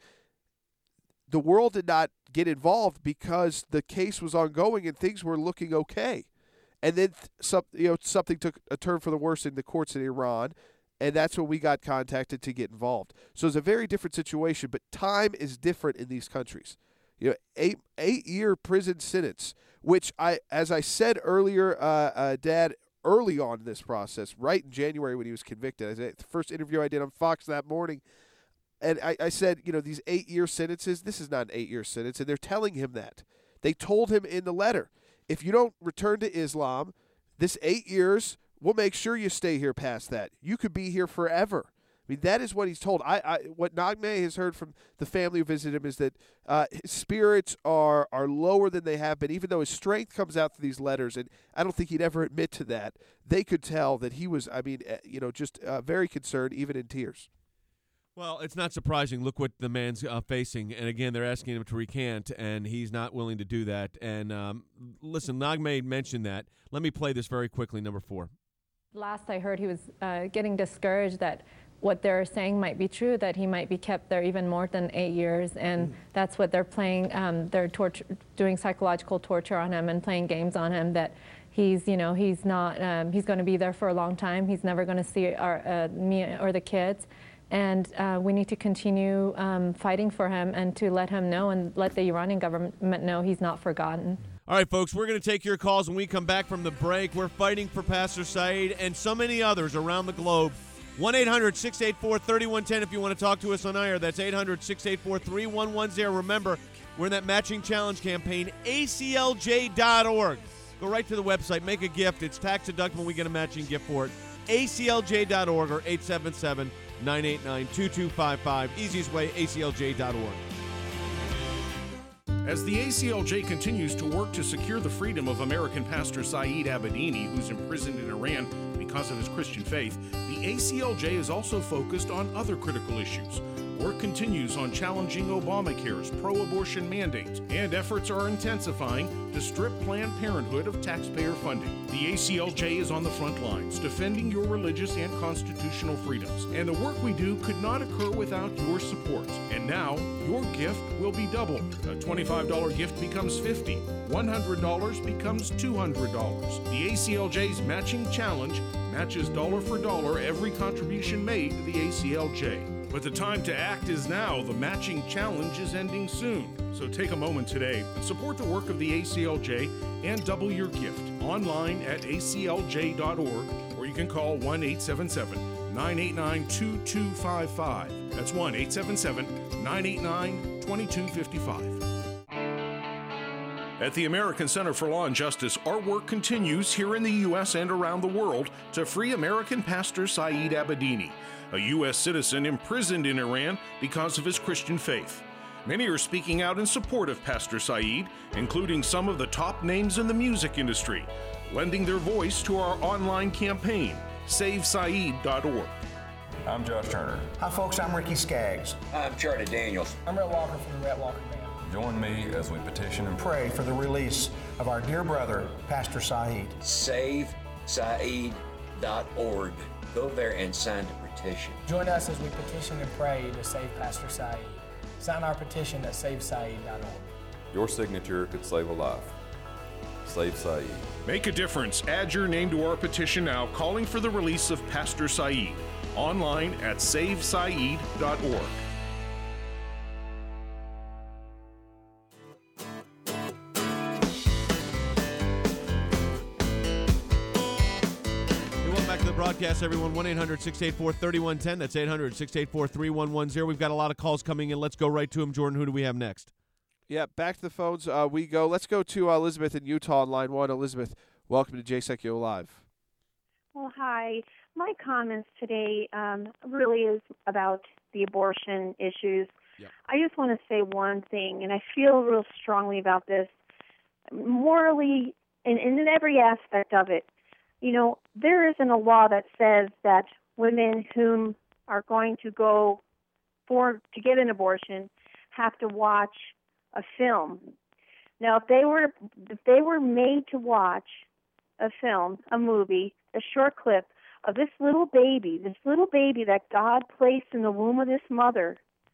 Speaker 8: The world did not get involved because the case was ongoing and things were looking okay. And then some, you know, something took a turn for the worse in the courts in Iran, and that's when we got contacted to get involved. So it's a very different situation, but time is different in these countries. You know, eight eight year prison sentence, which I, as I said earlier, uh, uh, Dad, early on in this process, right in January when he was convicted, I said, the first interview I did on Fox that morning, and I, I said, you know, these eight year sentences, this is not an eight year sentence, and they're telling him that. They told him in the letter, if you don't return to Islam, this eight years, we'll make sure you stay here past that. You could be here forever. I mean, that is what he's told. I, I what Naghmeh has heard from the family who visited him is that uh, his spirits are are lower than they have been, even though his strength comes out through these letters, and I don't think he'd ever admit to that. They could tell that he was, I mean, uh, you know, just uh, very concerned, even in tears.
Speaker 1: Well, it's not surprising. Look what the man's uh, facing. And, again, they're asking him to recant, and he's not willing to do that. And, um, listen, Naghmeh mentioned that. Let me play this very quickly, number four.
Speaker 7: Last I heard, he was uh, getting discouraged that what they're saying might be true, that he might be kept there even more than eight years. And mm. that's what they're playing. Um, they're torture, doing psychological torture on him and playing games on him that he's, you know, he's not, um, he's going to be there for a long time. He's never going to see our, uh, me or the kids. And uh, we need to continue um, fighting for him and to let him know and let the Iranian government know he's not forgotten.
Speaker 1: All right, folks, we're going to take your calls when we come back from the break. We're fighting for Pastor Saeed and so many others around the globe. one eight hundred six eight four three one one zero if you want to talk to us on air. That's eight hundred six eight four three one one zero. Remember, we're in that matching challenge campaign, A C L J dot org. Go right to the website, make a gift. It's tax deductible. We get a matching gift for it. A C L J dot org or eight seven seven, nine eight nine, two two five five. Easiest way, A C L J dot org.
Speaker 9: As the A C L J continues to work to secure the freedom of American pastor Saeed Abedini, who's imprisoned in Iran because of his Christian faith, the A C L J is also focused on other critical issues. Work continues on challenging Obamacare's pro-abortion mandate, and efforts are intensifying to strip Planned Parenthood of taxpayer funding. The A C L J is on the front lines, defending your religious and constitutional freedoms, and the work we do could not occur without your support. And now, your gift will be doubled. A twenty-five dollars gift becomes fifty dollars, one hundred dollars becomes two hundred dollars. The A C L J's Matching Challenge matches dollar for dollar every contribution made to the A C L J. But the time to act is now. The matching challenge is ending soon. So take a moment today and support the work of the A C L J and double your gift online at A C L J dot org, or you can call one eight seven seven, nine eight nine, two two five five. That's one eight seven seven, nine eight nine, two two five five. At the American Center for Law and Justice, our work continues here in the U S and around the world to free American pastor Saeed Abedini, a U S citizen imprisoned in Iran because of his Christian faith. Many are speaking out in support of Pastor Saeed, including some of the top names in the music industry, lending their voice to our online campaign, save saeed dot org.
Speaker 10: I'm Josh Turner.
Speaker 11: Hi, folks. I'm Ricky Skaggs.
Speaker 12: I'm Charlie Daniels.
Speaker 13: I'm Rhett Walker from the Rhett Walker Band.
Speaker 10: Join me as we petition and
Speaker 11: Pray for the release of our dear brother, Pastor Saeed.
Speaker 12: save saeed dot org. Go there and sign the petition.
Speaker 13: Join us as we petition and pray to save Pastor Saeed. Sign our petition at save saeed dot org.
Speaker 10: your signature could save a life. Save Saeed.
Speaker 9: Make a difference. Add your name to our petition now, calling for the release of Pastor Saeed. Online at save saeed dot org.
Speaker 1: Broadcast, everyone. one eight hundred, six eight four, three one one zero. That's eight hundred, six eight four, three one one zero. We've got a lot of calls coming in. Let's go right to them. Jordan, who do we have next?
Speaker 8: Yeah, back to the phones uh, we go. Let's go to uh, Elizabeth in Utah on line one. Elizabeth, welcome to J S E C U Live.
Speaker 18: Well, hi. My comments today um, really is about the abortion issues.
Speaker 1: Yep.
Speaker 18: I just want to say one thing, and I feel real strongly about this. Morally, and in every aspect of it, you know, there isn't a law that says that women whom are going to go for to get an abortion have to watch a film. Now, if they were if they were made to watch a film, a movie, a short clip of this little baby, this little baby that God placed in the womb of this mother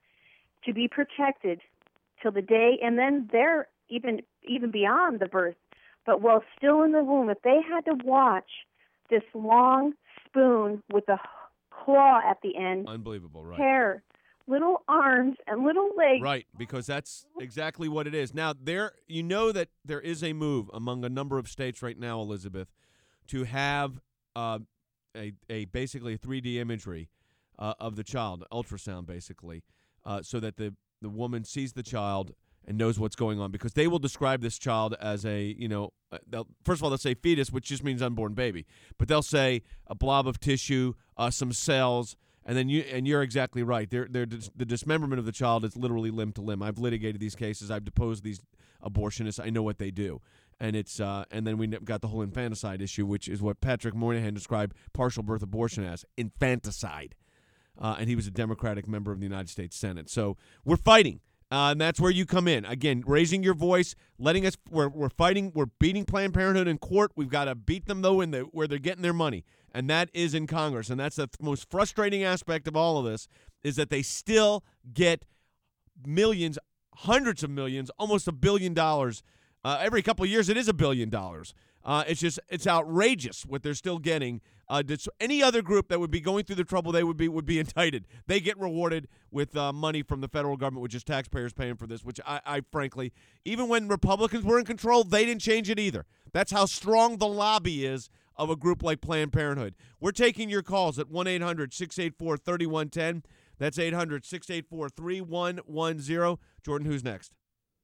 Speaker 18: to be protected till the day, and then they're even even beyond the birth. But while still in the womb, if they had to watch this long spoon with a claw at the end,
Speaker 1: unbelievable, right?
Speaker 18: Hair, little arms, and little legs.
Speaker 1: Right, because that's exactly what it is. Now, there, you know that there is a move among a number of states right now, Elizabeth, to have uh, a a basically a three D imagery uh, of the child, ultrasound, basically, uh, so that the the woman sees the child and knows what's going on, because they will describe this child as a, you know, uh, they'll, first of all, they'll say fetus, which just means unborn baby, but they'll say a blob of tissue, uh, some cells, and then you, and you're exactly right. They're, they're dis- the dismemberment of the child is literally limb to limb. I've litigated these cases. I've deposed these abortionists. I know what they do. And it's, uh, and then we got the whole infanticide issue, which is what Patrick Moynihan described partial birth abortion as, infanticide. Uh, and he was a Democratic member of the United States Senate. So we're fighting. Uh, and that's where you come in. Again, raising your voice, letting us, we're, we're fighting, we're beating Planned Parenthood in court. We've got to beat them, though, in the, where they're getting their money. And that is in Congress. And that's the most frustrating aspect of all of this, is that they still get millions, hundreds of millions, almost a billion dollars. Uh, every couple of years, it is a billion dollars. Uh, it's just, it's outrageous what they're still getting. Uh, any other group that would be going through the trouble they would be would be indicted. They get rewarded with uh, money from the federal government, which is taxpayers paying for this, which I, I frankly, even when Republicans were in control, they didn't change it either. That's how strong the lobby is of a group like Planned Parenthood. We're taking your calls at one eight hundred, six eight four, three one one zero. That's eight hundred, six eight four, three one one zero. Jordan, who's next?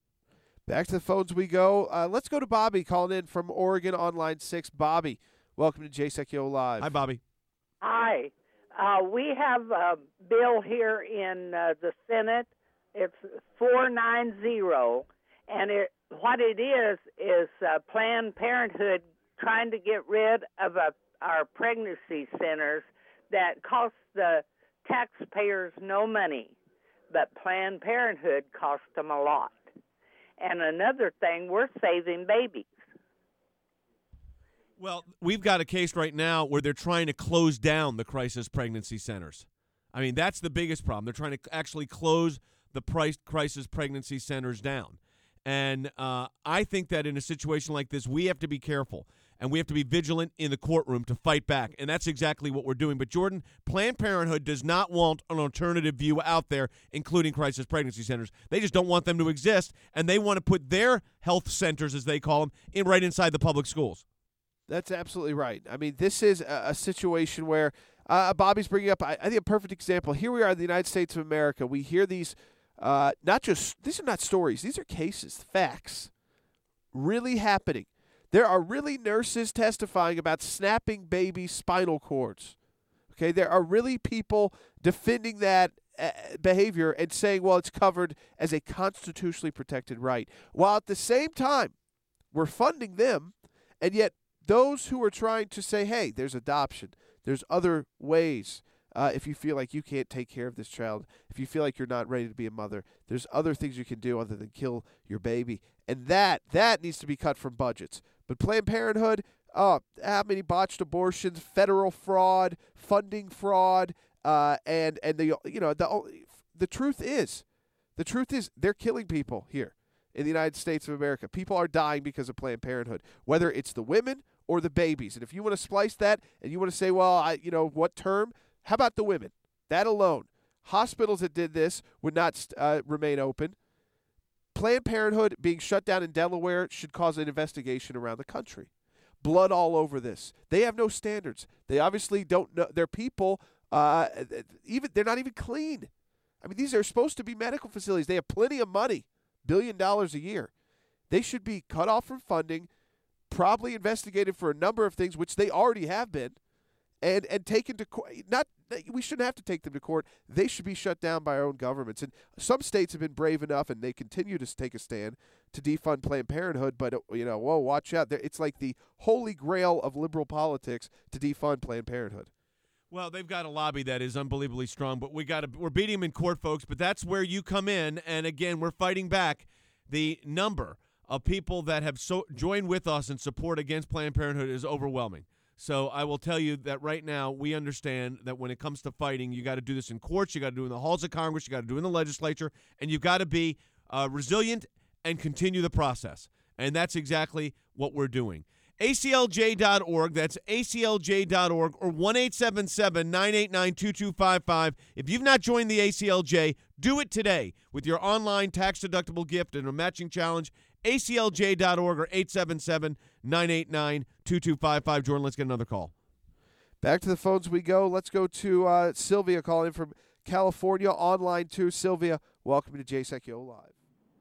Speaker 8: Back to the phones we go. Uh, let's go to Bobby calling in from Oregon on line six. Bobby, welcome to J S E C U Live.
Speaker 1: Hi, Bobby.
Speaker 3: Hi. Uh, we have a bill here in uh, the Senate. It's four ninety, And it, what it is is uh, Planned Parenthood trying to get rid of a, our pregnancy centers that cost the taxpayers no money, but Planned Parenthood costs them a lot. And another thing, we're saving babies.
Speaker 1: Well, we've got a case right now where they're trying to close down the crisis pregnancy centers. I mean, that's the biggest problem. They're trying to actually close the price crisis pregnancy centers down. And uh, I think that in a situation like this, we have to be careful, and we have to be vigilant in the courtroom to fight back. And that's exactly what we're doing. But, Jordan, Planned Parenthood does not want an alternative view out there, including crisis pregnancy centers. They just don't want them to exist, and they want to put their health centers, as they call them, in right inside the public schools.
Speaker 8: That's absolutely right. I mean, this is a, a situation where uh, Bobby's bringing up, I, I think, a perfect example. Here we are in the United States of America. We hear these, uh, not just, these are not stories. These are cases, facts, really happening. There are really nurses testifying about snapping baby spinal cords. Okay, there are really people defending that uh, behavior and saying, well, it's covered as a constitutionally protected right. While at the same time, we're funding them, and yet those who are trying to say, hey, there's adoption, there's other ways. Uh, if you feel like you can't take care of this child, if you feel like you're not ready to be a mother, there's other things you can do other than kill your baby. And that that needs to be cut from budgets. But Planned Parenthood, oh, how many botched abortions, federal fraud, funding fraud, uh, and and the you know the the truth is, the truth is they're killing people here in the United States of America. People are dying because of Planned Parenthood, whether it's the women or the babies. And if you want to splice that and you want to say, well, I, you know, what term? How about the women? That alone. Hospitals that did this would not uh, remain open. Planned Parenthood being shut down in Delaware should cause an investigation around the country. Blood all over this. They have no standards. They obviously don't know. Their people, uh, even they're not even clean. I mean, these are supposed to be medical facilities. They have plenty of money. Billion dollars a year. They should be cut off from funding, probably investigated for a number of things, which they already have been, and and taken to court. Not we shouldn't have to take them to court. They should be shut down by our own governments. And some states have been brave enough, and they continue to take a stand to defund Planned Parenthood. But you know, whoa, watch out! It's like the holy grail of liberal politics to defund Planned Parenthood.
Speaker 1: Well, they've got a lobby that is unbelievably strong, but we got to, we're beating them in court, folks. But that's where you come in, and again, we're fighting back. The number of people that have so joined with us in support against Planned Parenthood is overwhelming. So I will tell you that right now we understand that when it comes to fighting, you got to do this in courts, you got to do it in the halls of Congress, you got to do it in the legislature, and you've got to be uh, resilient and continue the process. And that's exactly what we're doing. A C L J dot org, that's A C L J dot org, or one eight seven seven, nine eight nine, two two five five. If you've not joined the A C L J, do it today with your online tax-deductible gift and a matching challenge. A C L J dot org or eight seven seven, nine eight nine, two two five five. Jordan, let's get another call.
Speaker 8: Back to the phones we go. Let's go to uh, Sylvia calling from California, online too. Sylvia, welcome to J S E C O Live.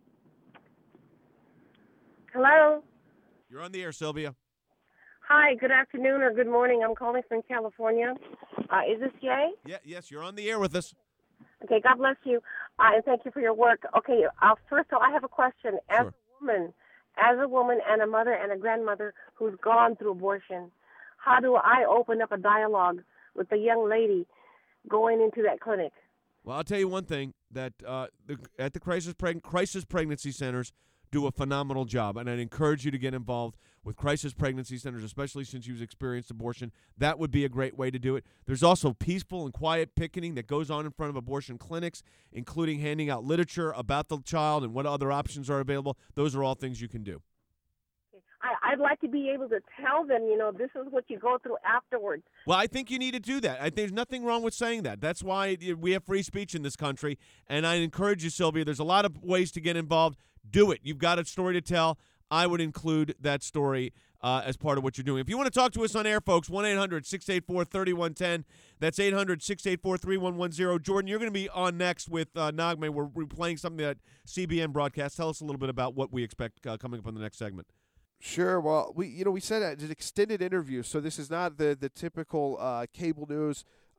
Speaker 4: Hello.
Speaker 1: You're on the air, Sylvia.
Speaker 4: Hi, good afternoon or good morning. I'm calling from California. Uh, is this Jay?
Speaker 1: Yeah, yes, you're on the air with us.
Speaker 4: Okay, God bless you, uh, and thank you for your work. Okay, uh, first of all, I have a question. As
Speaker 1: Sure.
Speaker 4: a woman, as a woman and a mother and a grandmother who's gone through abortion, how do I open up a dialogue with the young lady going into that clinic?
Speaker 1: Well, I'll tell you one thing, that uh, the, at the crisis, preg- crisis pregnancy centers do a phenomenal job, and I'd encourage you to get involved with crisis pregnancy centers, especially since you've experienced abortion. That would be a great way to do it. There's also peaceful and quiet picketing that goes on in front of abortion clinics, including handing out literature about the child and what other options are available. Those are all things you can do.
Speaker 4: I, I'd like to be able to tell them, you know, this is what you go through afterwards.
Speaker 1: Well, I think you need to do that. I think there's nothing wrong with saying that. That's why we have free speech in this country, and I encourage you, Sylvia, there's a lot of ways to get involved. Do it. You've got a story to tell. I would include that story uh, as part of what you're doing. If you want to talk to us on air, folks, one eight hundred, six eight four, three one one zero. That's eight hundred, six eight four, three one one zero. Jordan, you're going to be on next with uh, Naghmeh. We're replaying something that C B N broadcast. Tell us a little bit about what we expect uh, coming up on the next segment.
Speaker 8: Sure. Well, we you know we said it's an extended interview, so this is not the the typical uh, cable news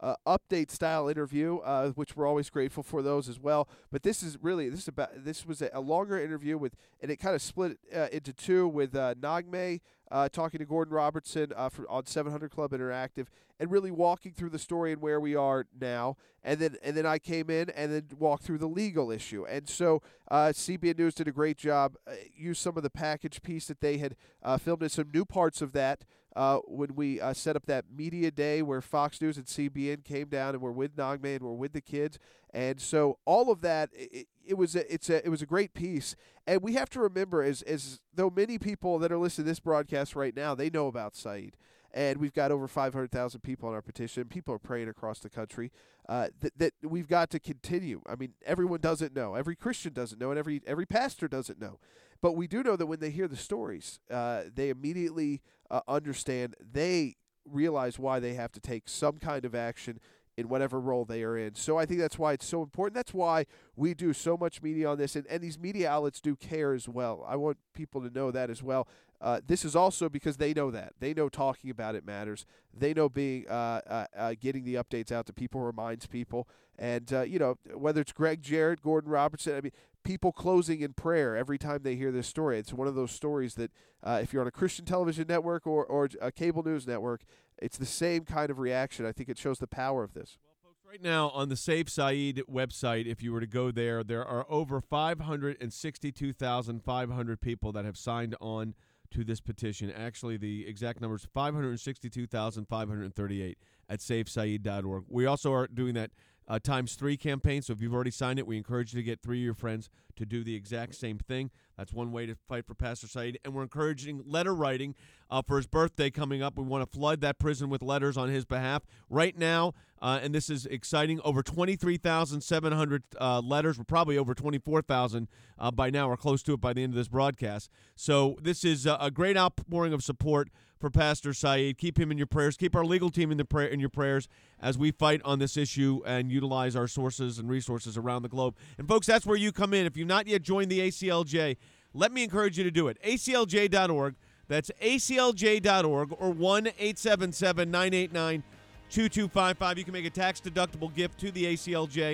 Speaker 8: uh, update-style interview, uh, which we're always grateful for those as well. But this is really this is about this was a, a longer interview with, and it kind of split uh, into two with uh, Naghmeh uh, talking to Gordon Robertson uh, for, on seven hundred Club Interactive, and really walking through the story and where we are now. And then and then I came in and then walked through the legal issue. And so uh, C B N News did a great job. Uh, used some of the package piece that they had uh, filmed in some new parts of that uh, when we uh, set up that media day where Fox News and C B N came down and were with Naghmeh and were with the kids. And so all of that, it, it was a, it's a it was a great piece. And we have to remember, as as though many people that are listening to this broadcast right now, they know about Saeed. And we've got over five hundred thousand people on our petition. People are praying across the country uh, that, that we've got to continue. I mean, everyone doesn't know. Every Christian doesn't know, and every every pastor doesn't know. But we do know that when they hear the stories, uh, they immediately uh, understand. They realize why they have to take some kind of action in whatever role they are in. So I think that's why it's so important. That's why we do so much media on this, and, and these media outlets do care as well. I want people to know that as well. Uh, this is also because they know that. They know talking about it matters. They know being uh, uh, uh, getting the updates out to people reminds people. And, uh, you know, whether it's Greg Jarrett, Gordon Robertson, I mean, people closing in prayer every time they hear this story. It's one of those stories that uh, if you're on a Christian television network or, or a cable news network, it's the same kind of reaction. I think it shows the power of this.
Speaker 1: Well, folks, right now on the Save Saeed website, if you were to go there, there are over five hundred sixty-two thousand five hundred people that have signed on to this petition. Actually, the exact number is five hundred sixty-two thousand five hundred thirty-eight at save saeed dot org. We also are doing that uh, times three campaign, so if you've already signed it, we encourage you to get three of your friends to do the exact same thing. That's one way to fight for Pastor Saeed. And we're encouraging letter writing uh, for his birthday coming up. We want to flood that prison with letters on his behalf. Right now, uh, and this is exciting, over twenty-three thousand seven hundred uh, letters. We're probably over twenty-four thousand uh, by now, or close to it by the end of this broadcast. So this is uh, a great outpouring of support for Pastor Saeed. Keep him in your prayers. Keep our legal team in the prayer in your prayers as we fight on this issue and utilize our sources and resources around the globe. And folks, that's where you come in. If you've not yet joined the A C L J, let me encourage you to do it. A C L J dot org. That's A C L J dot org or one eight seven seven nine eight nine two two five five. You can make a tax-deductible gift to the A C L J,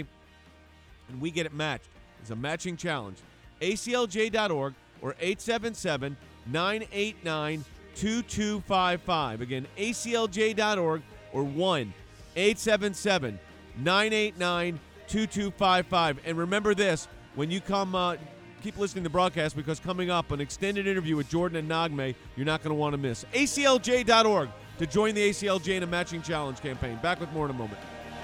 Speaker 1: and we get it matched. It's a matching challenge. A C L J dot org or eight seven seven nine eight nine two two five five. Again, A C L J dot org or one eight seven seven nine eight nine two two five five. And remember this, when you come, uh, keep listening to the broadcast, because coming up, an extended interview with Jordan and Naghmeh, you're not going to want to miss. A C L J dot org to join the A C L J in a matching challenge campaign. Back with more in a moment.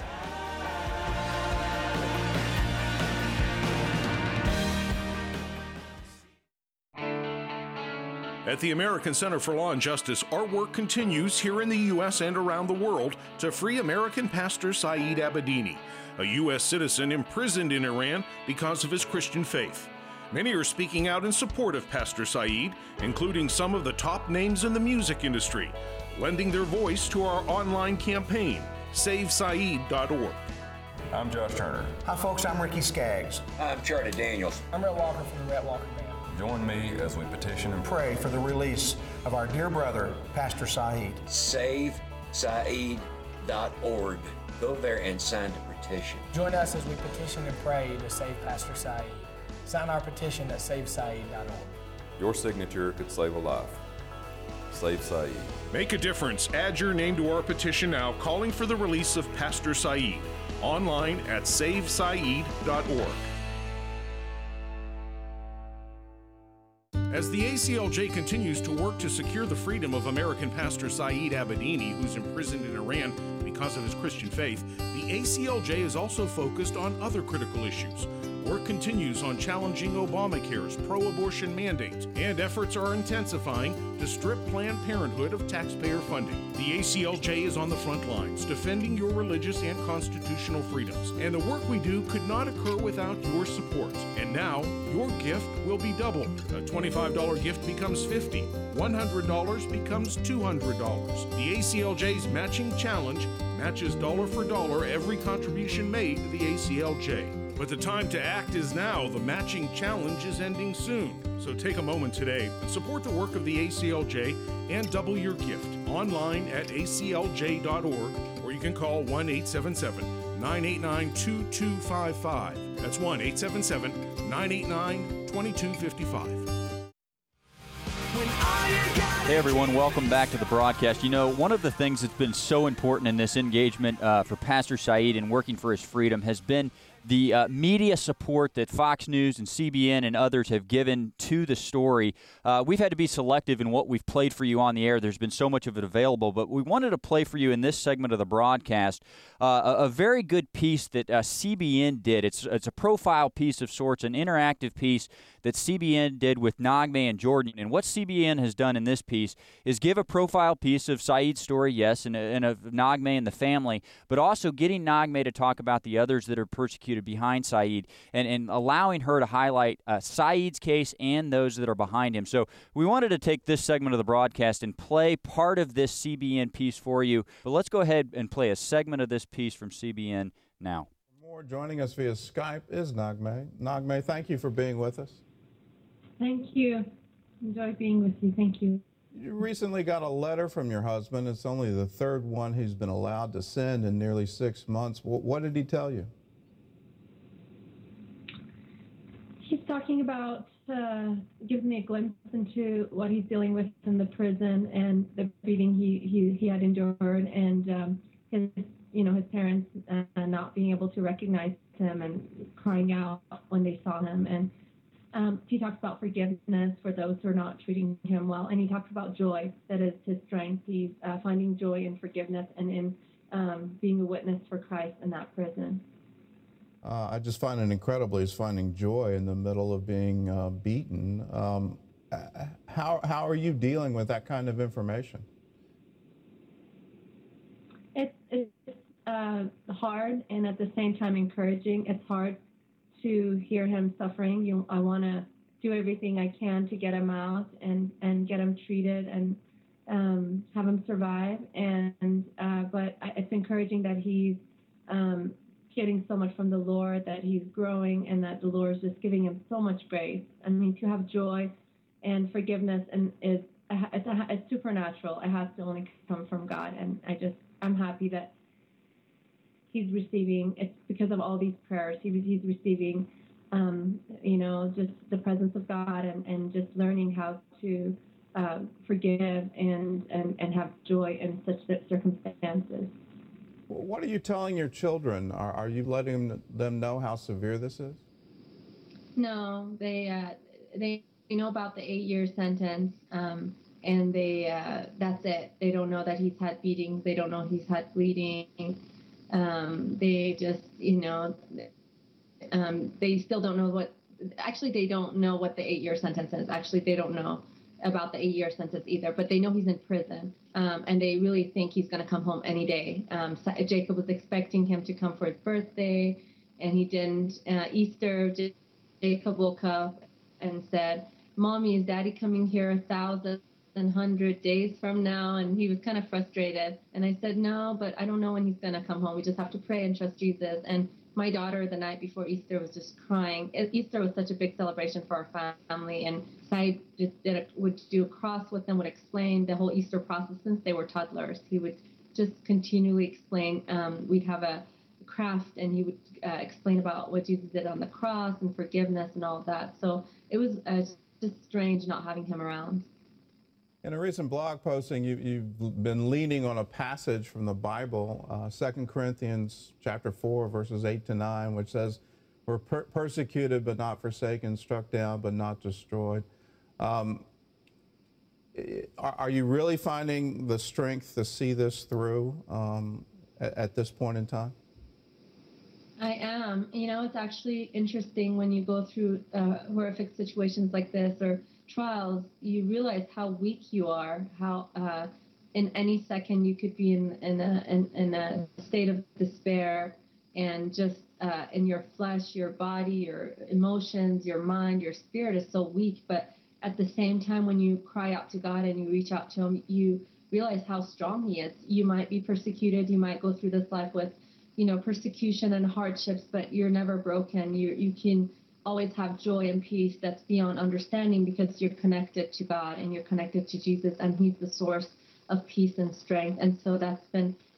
Speaker 9: At the American Center for Law and Justice, our work continues here in the U S and around the world to free American pastor Saeed Abedini, a U S citizen imprisoned in Iran because of his Christian faith. Many are speaking out in support of Pastor Saeed, including some of the top names in the music industry, lending their voice to our online campaign, save saeed dot org.
Speaker 10: I'm Josh Turner.
Speaker 11: Hi, folks. I'm Ricky Skaggs.
Speaker 12: I'm Charlie Daniels.
Speaker 13: I'm Rhett Walker from the Rhett Walker Band.
Speaker 10: Join me as we petition and
Speaker 11: Pray for the release of our dear brother, Pastor Saeed.
Speaker 12: save saeed dot org. Go there and sign the petition.
Speaker 13: Join us as we petition and pray to save Pastor Saeed. Sign our petition at save saeed dot org.
Speaker 10: Your signature could save a life. Save Saeed.
Speaker 9: Make a difference. Add your name to our petition now, calling for the release of Pastor Saeed. Online at save saeed dot org. As the A C L J continues to work to secure the freedom of American pastor Saeed Abedini, who's imprisoned in Iran because of his Christian faith, the A C L J is also focused on other critical issues. Work continues on challenging Obamacare's pro-abortion mandate, and efforts are intensifying to strip Planned Parenthood of taxpayer funding. The A C L J is on the front lines, defending your religious and constitutional freedoms, and the work we do could not occur without your support. And now, your gift will be doubled. A twenty-five dollars gift becomes fifty dollars, one hundred dollars becomes two hundred dollars. The A C L J's Matching Challenge matches dollar for dollar every contribution made to the A C L J. But the time to act is now. The matching challenge is ending soon. So take a moment today and support the work of the A C L J and double your gift online at A C L J dot org, or you can can call one eight seven seven, nine eight nine, two two five five. That's one eight seven seven, nine eight nine, two two five five.
Speaker 5: Hey everyone, welcome back to the broadcast. You know, one of the things that's been so important in this engagement uh, for Pastor Saeed and working for his freedom has been the uh, media support that Fox News and C B N and others have given to the story. Uh, we've had to be selective in what we've played for you on the air. There's been so much of it available, but we wanted to play for you in this segment of the broadcast uh, a, a very good piece that uh, C B N did. It's, it's a profile piece of sorts, an interactive piece that C B N did with Naghmeh and Jordan. And what C B N has done in this piece is give a profile piece of Saeed's story, yes, and, and of Naghmeh and the family, but also getting Naghmeh to talk about the others that are persecuted behind Saeed and, and allowing her to highlight uh, Saeed's case and those that are behind him. So we wanted to take this segment of the broadcast and play part of this C B N piece for you. But let's go ahead and play a segment of this piece from C B N now.
Speaker 22: More joining us via Skype is Naghmeh. Naghmeh, thank you for being with us.
Speaker 23: Thank you. Enjoy being with you. Thank you.
Speaker 22: You recently got a letter from your husband. It's only the third one he's been allowed to send in nearly six months. What did he tell you?
Speaker 23: He's talking about, uh, gives me a glimpse into what he's dealing with in the prison and the beating he, he, he had endured, and um, his, you know, his parents uh, not being able to recognize him and crying out when they saw him. And um, he talks about forgiveness for those who are not treating him well, and he talks about joy. That is his strength. He's uh, finding joy in forgiveness and in um, being a witness for Christ in that prison.
Speaker 22: Uh, I just find it incredible he's finding joy in the middle of being uh, beaten. Um, how, how are you dealing with that kind of information?
Speaker 23: It's, it's uh, hard and at the same time encouraging. It's hard to hear him suffering. You, I want to do everything I can to get him out and, and get him treated and um, have him survive. And uh, but it's encouraging that he's um, getting so much from the Lord, that he's growing, and that the Lord is just giving him so much grace. I mean, to have joy and forgiveness and is it's, a, it's supernatural. It has to only come from God, and I just I'm happy that he's receiving. It's because of all these prayers. He, he's receiving, um, you know, just the presence of God and, and just learning how to uh, forgive and, and and have joy in such circumstances.
Speaker 22: What are you telling your children? Are, are you letting them know how severe this is?
Speaker 23: No, they uh, they know about the eight-year sentence, um, and they uh, that's it. They don't know that he's had beatings. They don't know he's had bleeding. Um, they just, you know, um, they still don't know what. Actually, they don't know what the eight-year sentence is. Actually, they don't know about the eight-year sentence either, but they know he's in prison, um, and they really think he's going to come home any day. Um, so Jacob was expecting him to come for his birthday, and he didn't. Uh, Easter, Jacob woke up and said, "Mommy, is Daddy coming here a thousand and hundred days from now?" And he was kind of frustrated. And I said, "No, but I don't know when he's going to come home. We just have to pray and trust Jesus." And my daughter, the night before Easter, was just crying. Easter was such a big celebration for our family, and Saeed just did a, would do a cross with them, would explain the whole Easter process since they were toddlers. He would just continually explain. Um, we'd have a craft, and he would uh, explain about what Jesus did on the cross and forgiveness and all of that. So it was uh, just strange not having him around.
Speaker 22: In a recent blog posting, you, you've been leaning on a passage from the Bible, uh, Second Corinthians chapter four, verses eight to nine, which says, "We're per persecuted but not forsaken, struck down but not destroyed." Um, are, are you really finding the strength to see this through um, at, at this point in time?
Speaker 23: I am. You know, it's actually interesting when you go through uh, horrific situations like this or trials, you realize how weak you are, how uh, in any second you could be in, in, a, in, in a state of despair, and just uh, in your flesh, your body, your emotions, your mind, your spirit is so weak. But at the same time, when you cry out to God and you reach out to him, you realize how strong he is. You might be persecuted. You might go through this life with, you know, persecution and hardships, but you're never broken. You, you can always have joy and peace that's beyond understanding because you're connected to God and you're connected to Jesus, and he's the source of peace and strength. And so that's been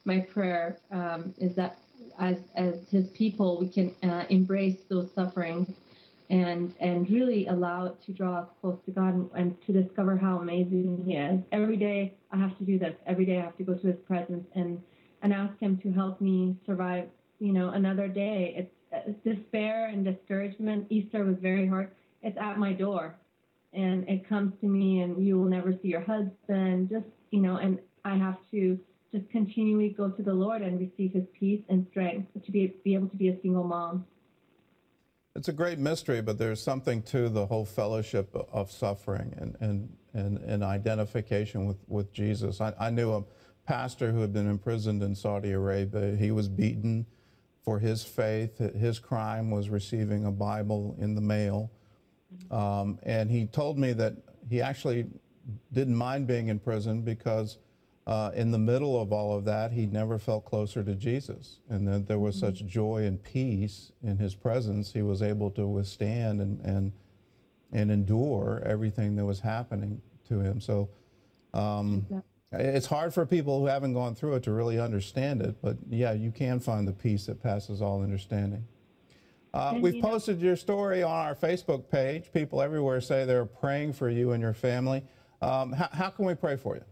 Speaker 23: my prayer um, is that as as his people, we can uh, embrace those sufferings and and really allow it to draw us close to God and, and to discover how amazing He is. Every day I have to do this. Every day I have to go to His presence and, and ask Him to help me survive, you know, another day. It's, it's despair and discouragement. Easter was very hard. It's at my door, and it comes to me, and you will never see your husband. Just, you know, and I have to just continually go to the Lord and receive His peace and strength to be be able to be a single mom.
Speaker 22: It's a great mystery, but there's something to the whole fellowship of suffering and, and, and, and identification with, with Jesus. I, I knew a pastor who had been imprisoned in Saudi Arabia. He was beaten for his faith. His crime was receiving a Bible in the mail. Um, and he told me that he actually didn't mind being in prison because Uh, in the middle of all of that, he never felt closer to Jesus, and that there was such joy and peace in his presence. He was able to withstand and and, and endure everything that was happening to him. So um, it's hard for people who haven't gone through it to really understand it, but yeah, you can find the peace that passes all understanding. Uh, we've posted your story on our Facebook page. People everywhere say they're praying for you and your family. Um, how, how can we pray for you?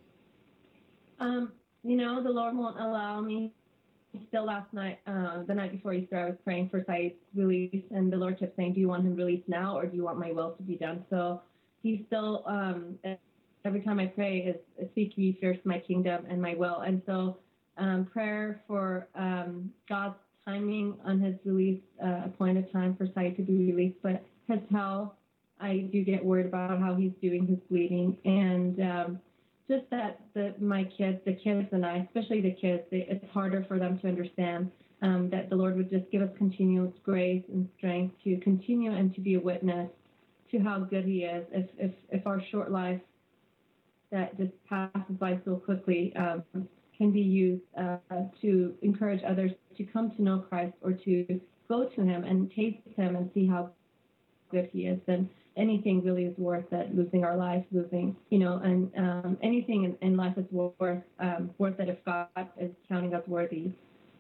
Speaker 23: Um, you know, the Lord won't allow me. Still last night, uh, the night before Easter, I was praying for Saeed's release, and the Lord kept saying, do you want him released now, or do you want my will to be done? So he's still, um, every time I pray, is seek ye first my kingdom and my will. And so um, prayer for um, God's timing on his release, uh, appointed time for Saeed to be released. But his health, I do get worried about how he's doing his bleeding. And um, just that the, my kids, the kids and I, especially the kids, they, it's harder for them to understand um, that the Lord would just give us continuous grace and strength to continue and to be a witness to how good He is. If if, if our short life that just passes by so quickly um, can be used uh, to encourage others to come to know Christ or to go to Him and taste Him and see how good He is, then anything really is worth it, losing our life, losing, you know, and um, anything in, in life is worth um, worth it if God is counting us worthy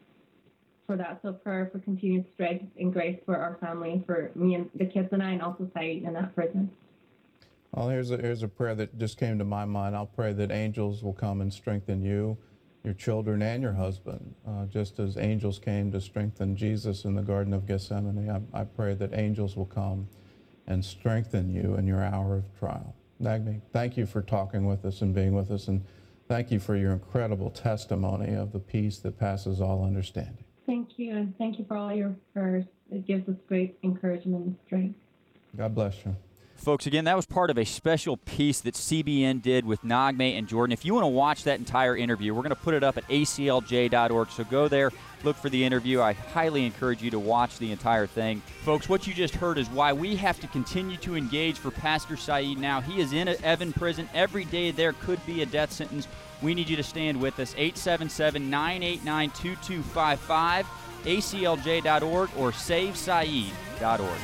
Speaker 23: for that. So prayer for continued strength and grace for our family, for me and the kids and I, and also Saeed in that prison.
Speaker 22: Well, here's a, here's a prayer that just came to my mind. I'll pray that angels will come and strengthen you, your children, and your husband, uh, just as angels came to strengthen Jesus in the Garden of Gethsemane. I, I pray that angels will come and strengthen you in your hour of trial. Nagmi, thank you for talking with us and being with us, and thank you for your incredible testimony of the peace that passes all understanding.
Speaker 23: Thank you, and thank you for all your prayers. It gives us great encouragement and strength.
Speaker 22: God bless you.
Speaker 5: Folks, again, that was part of a special piece that C B N did with Nagme and Jordan. If you want to watch that entire interview, we're going to put it up at A C L J dot org, so go there, look for the interview. I highly encourage you to watch the entire thing. Folks, what you just heard is why we have to continue to engage for Pastor Saeed now. He is in Evin prison. Every day there could be a death sentence. We need you to stand with us. eight seven seven, nine eight nine, two two five five, A C L J dot org, or Save Saeed dot org.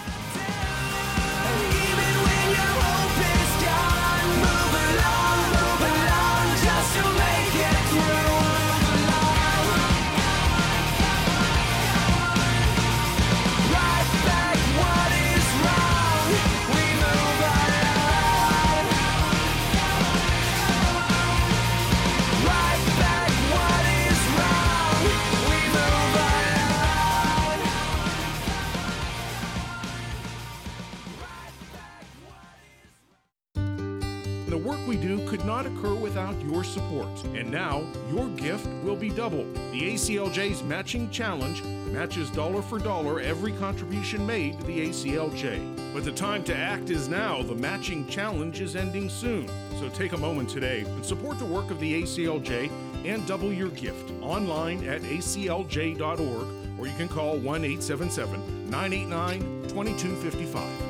Speaker 9: The work we do could not occur without your support. And now, your gift will be doubled. The A C L J's Matching Challenge matches dollar for dollar every contribution made to the A C L J. But the time to act is now. The Matching Challenge is ending soon. So take a moment today and support the work of the A C L J and double your gift online at A C L J dot org, or you can call one eight seven seven, nine eight nine, two two five five.